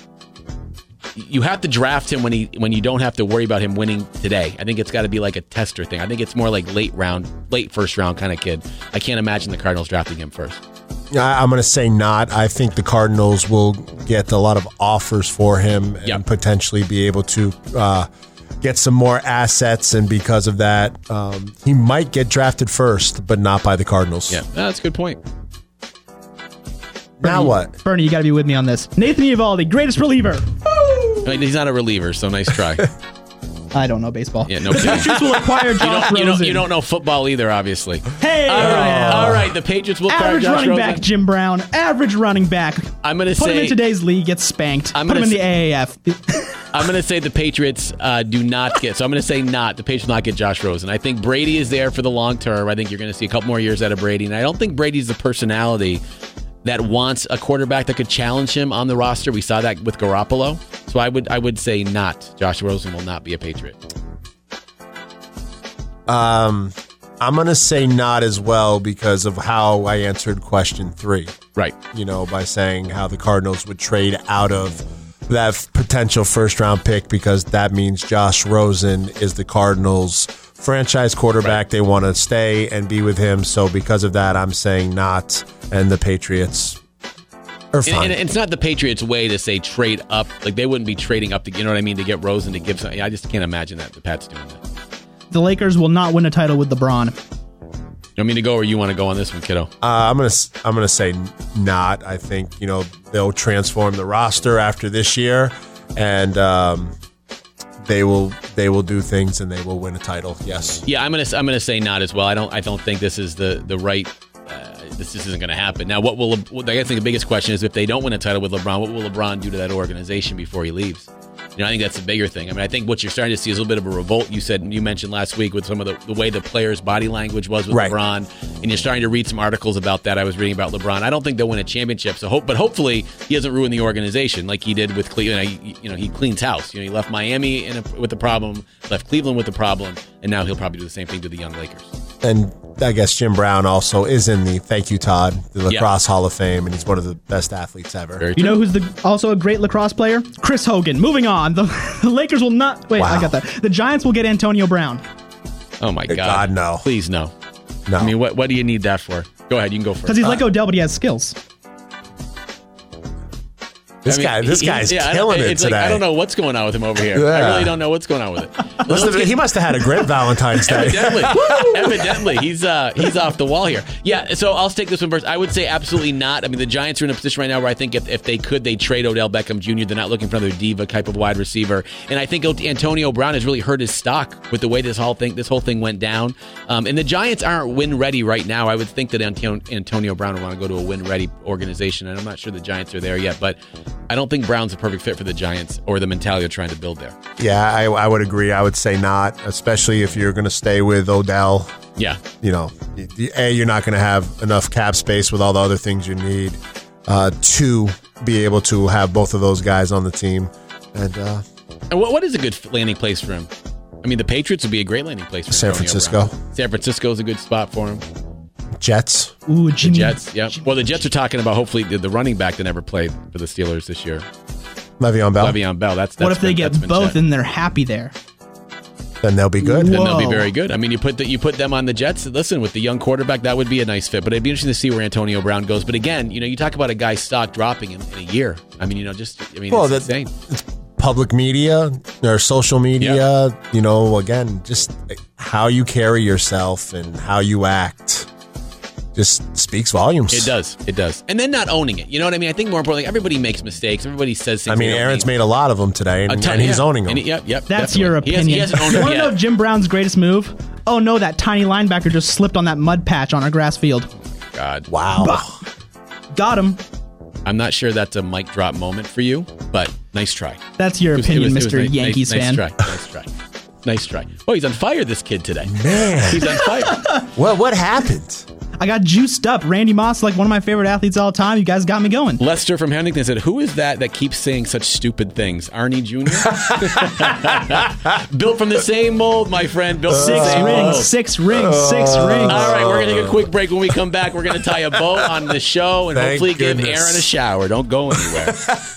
You have to draft him when you don't have to worry about him winning today. I think it's got to be like a tester thing. I think it's more like late first round kind of kid. I can't imagine the Cardinals drafting him first. I'm going to say not. I think the Cardinals will get a lot of offers for him and potentially be able to get some more assets. And because of that, he might get drafted first, but not by the Cardinals. Yeah, that's a good point. Now what? Bernie, you got to be with me on this. Nathan Eovaldi, greatest reliever. I mean, he's not a reliever, so nice try. I don't know baseball. Yeah, no the kidding. Patriots will acquire Josh Rosen. You don't know football either, obviously. Hey, all right. The Patriots will acquire average Josh running Rosen. back Jim Brown. Average running back. I'm going to Put him say in today's league, gets spanked. Put him in the AAF. I'm going to say the Patriots do not get. So I'm going to say not. The Patriots will not get Josh Rosen. I think Brady is there for the long term. I think you're going to see a couple more years out of Brady, and I don't think Brady's the personality that wants a quarterback that could challenge him on the roster. We saw that with Garoppolo. So I would say not. Josh Rosen will not be a Patriot. I'm going to say not as well because of how I answered question 3. Right. By saying how the Cardinals would trade out of that potential first-round pick because that means Josh Rosen is the Cardinals' franchise quarterback. Right. They want to stay and be with him. So because of that, I'm saying not. And the Patriots are fine. And it's not the Patriots' way to say trade up. Like, they wouldn't be trading up to, you know what I mean, to get Rosen to give something. I just can't imagine that the Pats doing that. The Lakers will not win a title with LeBron. You want me to go or you want to go on this one, kiddo? I'm gonna say not. I think they'll transform the roster after this year, and they will do things and they will win a title. Yes. Yeah, I'm gonna say not as well. I don't think this is the right. This isn't going to happen. Now, I think the biggest question is if they don't win a title with LeBron, what will LeBron do to that organization before he leaves? I think that's the bigger thing. I mean, I think what you're starting to see is a little bit of a revolt. You mentioned last week with some of the way the players' body language was with LeBron, and you're starting to read some articles about that. I was reading about LeBron. I don't think they'll win a championship. But hopefully he doesn't ruin the organization like he did with Cleveland. He cleans house. He left Miami with a problem, left Cleveland with a problem, and now he'll probably do the same thing to the young Lakers. And I guess Jim Brown also is in the Thank You Todd, the Lacrosse Hall of Fame, and he's one of the best athletes ever. You know who's also a great lacrosse player? Chris Hogan. Moving on. The Lakers will not... Wait, I got that. The Giants will get Antonio Brown. Oh, my God. God, no. Please, no. No. I mean, what do you need that for? Go ahead. You can go first. Because he's like Odell, but he has skills. This guy's killing it today. I don't know what's going on with him over here. I really don't know what's going on with it. He must have had a great Valentine's Day. Evidently, he's off the wall here. Yeah, so I'll take this one first. I would say absolutely not. I mean, the Giants are in a position right now where I think if they could, they'd trade Odell Beckham Jr. They're not looking for another diva type of wide receiver. And I think Antonio Brown has really hurt his stock with the way this whole thing went down. And the Giants aren't win-ready right now. I would think that Antonio Brown would want to go to a win-ready organization, and I'm not sure the Giants are there yet, but I don't think Brown's a perfect fit for the Giants or the mentality they're trying to build there. Yeah, I would agree. I would say not, especially if you're going to stay with Odell. Yeah. You're not going to have enough cap space with all the other things you need to be able to have both of those guys on the team. And what is a good landing place for him? I mean, the Patriots would be a great landing place for San Francisco. San Francisco is a good spot for him. Jets. Ooh, Jimmy. The Jets, yeah. Well, the Jets are talking about hopefully the running back that never played for the Steelers this year. Le'Veon Bell. Le'Veon Bell. What if they get both and they're happy there? Then they'll be good. Then they'll be very good. I mean, you put them on the Jets. Listen, with the young quarterback, that would be a nice fit. But it'd be interesting to see where Antonio Brown goes. But again, you talk about a guy's stock dropping in a year. I mean, it's insane. It's public media or social media. Yeah. Again, just how you carry yourself and how you act just speaks volumes. It does. And then not owning it. You know what I mean? I think more importantly, everybody makes mistakes. Everybody says things. I mean, Aaron's made a lot of them today, and he's owning them. Yep, that's definitely. your opinion. He hasn't owned you them want to know Jim Brown's greatest move? Oh, no, that tiny linebacker just slipped on that mud patch on our grass field. God. Wow. Bah. Got him. I'm not sure that's a mic drop moment for you, but nice try. That's your opinion, Mr. Yankees fan. Nice try. Oh, he's on fire, this kid today. Man. He's on fire. What happened? I got juiced up. Randy Moss, like one of my favorite athletes of all time. You guys got me going. Lester from Huntington said, who is that keeps saying such stupid things? Arnie Jr.? Built from the same mold, my friend. Built Six rings. All right, we're going to take a quick break. When we come back, we're going to tie a bow on the show and hopefully give Aaron a shower. Don't go anywhere.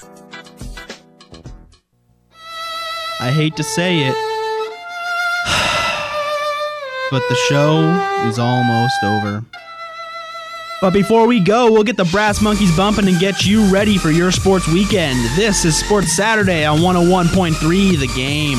I hate to say it, but the show is almost over. But before we go, we'll get the Brass Monkeys bumping and get you ready for your sports weekend. This is Sports Saturday on 101.3 The Game.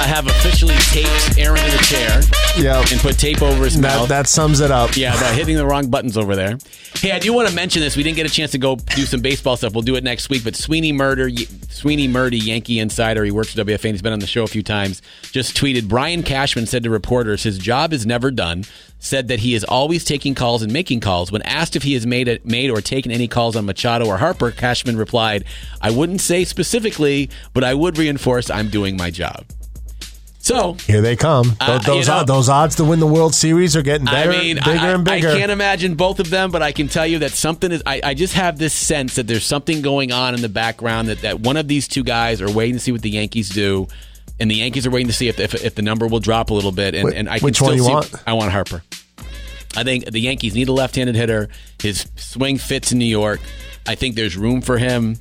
have officially taped Aaron in the chair. Yep. And put tape over his mouth. That sums it up. Yeah, about hitting the wrong buttons over there. Hey, I do want to mention this. We didn't get a chance to go do some baseball stuff. We'll do it next week. But Sweeney Murdy, Yankee insider, he works for WFAN. He's been on the show a few times. Just tweeted, Brian Cashman said to reporters, his job is never done. Said that he is always taking calls and making calls. When asked if he has made or taken any calls on Machado or Harper, Cashman replied, I wouldn't say specifically, but I would reinforce I'm doing my job. So here they come. Those odds to win the World Series are getting better, bigger and bigger. I can't imagine both of them, but I can tell you that something is. I just have this sense that there's something going on in the background that one of these two guys are waiting to see what the Yankees do, and the Yankees are waiting to see if the number will drop a little bit. And I can which still one you see, want? I want Harper. I think the Yankees need a left-handed hitter. His swing fits in New York. I think there's room for him.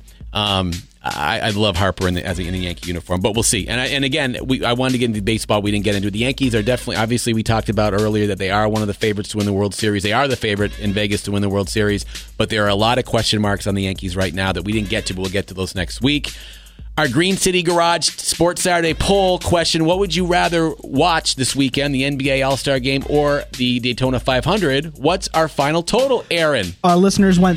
I love Harper in the Yankee uniform, but we'll see. And again, I wanted to get into baseball. We didn't get into it. The Yankees are definitely, obviously, we talked about earlier that they are one of the favorites to win the World Series. They are the favorite in Vegas to win the World Series, but there are a lot of question marks on the Yankees right now that we didn't get to, but we'll get to those next week. Our Green City Garage Sports Saturday poll question, what would you rather watch this weekend, the NBA All-Star Game or the Daytona 500? What's our final total, Aaron? Our listeners went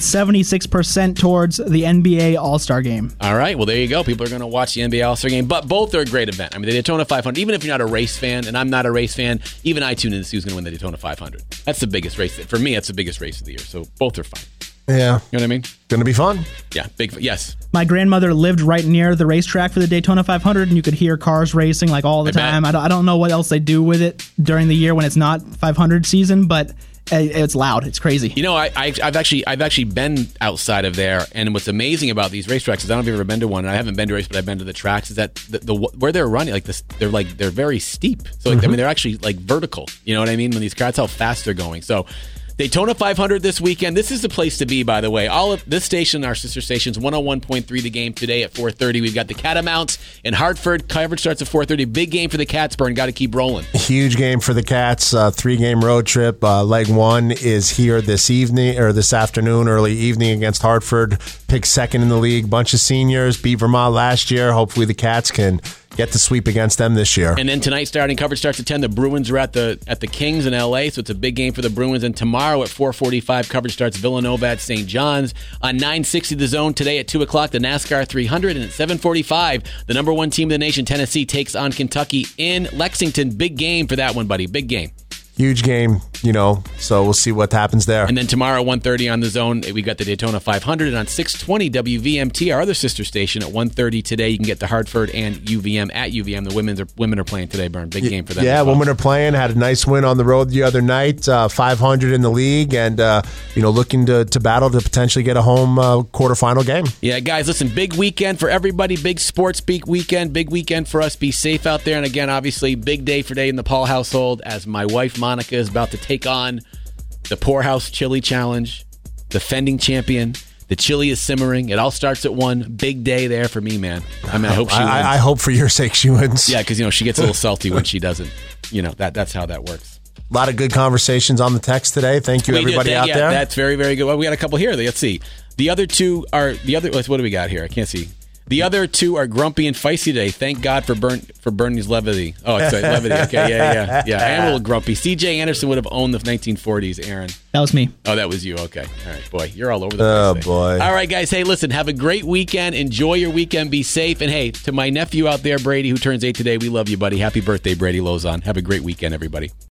76% towards the NBA All-Star Game. All right, well, there you go. People are going to watch the NBA All-Star Game, but both are a great event. I mean, the Daytona 500, even if you're not a race fan, and I'm not a race fan, even I tune in to see who's going to win the Daytona 500. That's the biggest race. For me, that's the biggest race of the year, so both are fine. Yeah. You know what I mean? Going to be fun. Yeah, yes. My grandmother lived right near the racetrack for the Daytona 500, and you could hear cars racing like all the time. I don't know what else they do with it during the year when it's not 500 season, but it's loud. It's crazy. You know, I've actually been outside of there, and what's amazing about these racetracks is I don't know if you've ever been to one, and I haven't been to a race, but I've been to the tracks. Is that the where they're running like this? They're very steep. So I mean, they're actually like vertical. You know what I mean? When these cars, how fast they're going. So. Daytona 500 this weekend. This is the place to be, by the way. All of this station, our sister stations, 101.3 The Game today at 4:30. We've got the Catamounts in Hartford. Coverage starts at 4:30. Big game for the Cats, Burn. Got to keep rolling. Huge game for the Cats. 3-game road trip. Leg 1 is here this evening or this afternoon, early evening against Hartford. Picked second in the league. Bunch of seniors. Beat Vermont last year. Hopefully the Cats can get the sweep against them this year. And then tonight, coverage starts at 10. The Bruins are at the Kings in L.A., so it's a big game for the Bruins. And tomorrow at 4:45, coverage starts Villanova at St. John's. On 960 The Zone today at 2 o'clock, the NASCAR 300. And at 7:45, the number one team in the nation, Tennessee, takes on Kentucky in Lexington. Big game for that one, buddy. Big game. Huge game, so we'll see what happens there. And then tomorrow, 1:30 on The Zone, we got the Daytona 500. And on 620 WVMT, our other sister station, at 1:30 today, you can get the Hartford and UVM at UVM. The women are playing today, Burn. Big game for them. Yeah, women are playing. Had a nice win on the road the other night, 500 in the league, and looking to battle to potentially get a home quarterfinal game. Yeah, guys, listen, big weekend for everybody. Big sports peak weekend. Big weekend for us. Be safe out there. And again, obviously, big day for today in the Paul household as my wife, Monica, is about to take on the Poorhouse Chili Challenge, defending champion. The chili is simmering. It all starts at 1. Big day there for me, man. I mean, I hope she wins. I hope for your sake she wins. Yeah, because, she gets a little salty when she doesn't. That's how that works. A lot of good conversations on the text today. Thank you, everybody out there. That's very, very good. Well, we got a couple here. Let's see. The other two are what do we got here? I can't see. The other two are grumpy and feisty today. Thank God for Bernie's levity. Oh, sorry, levity. Okay, yeah. I am a little grumpy. C.J. Anderson would have owned the 1940s, Aaron. That was me. Oh, that was you. Okay. All right, boy. You're all over the place. Oh, boy. All right, guys. Hey, listen, have a great weekend. Enjoy your weekend. Be safe. And, hey, to my nephew out there, Brady, who turns 8 today, we love you, buddy. Happy birthday, Brady Lozon. Have a great weekend, everybody.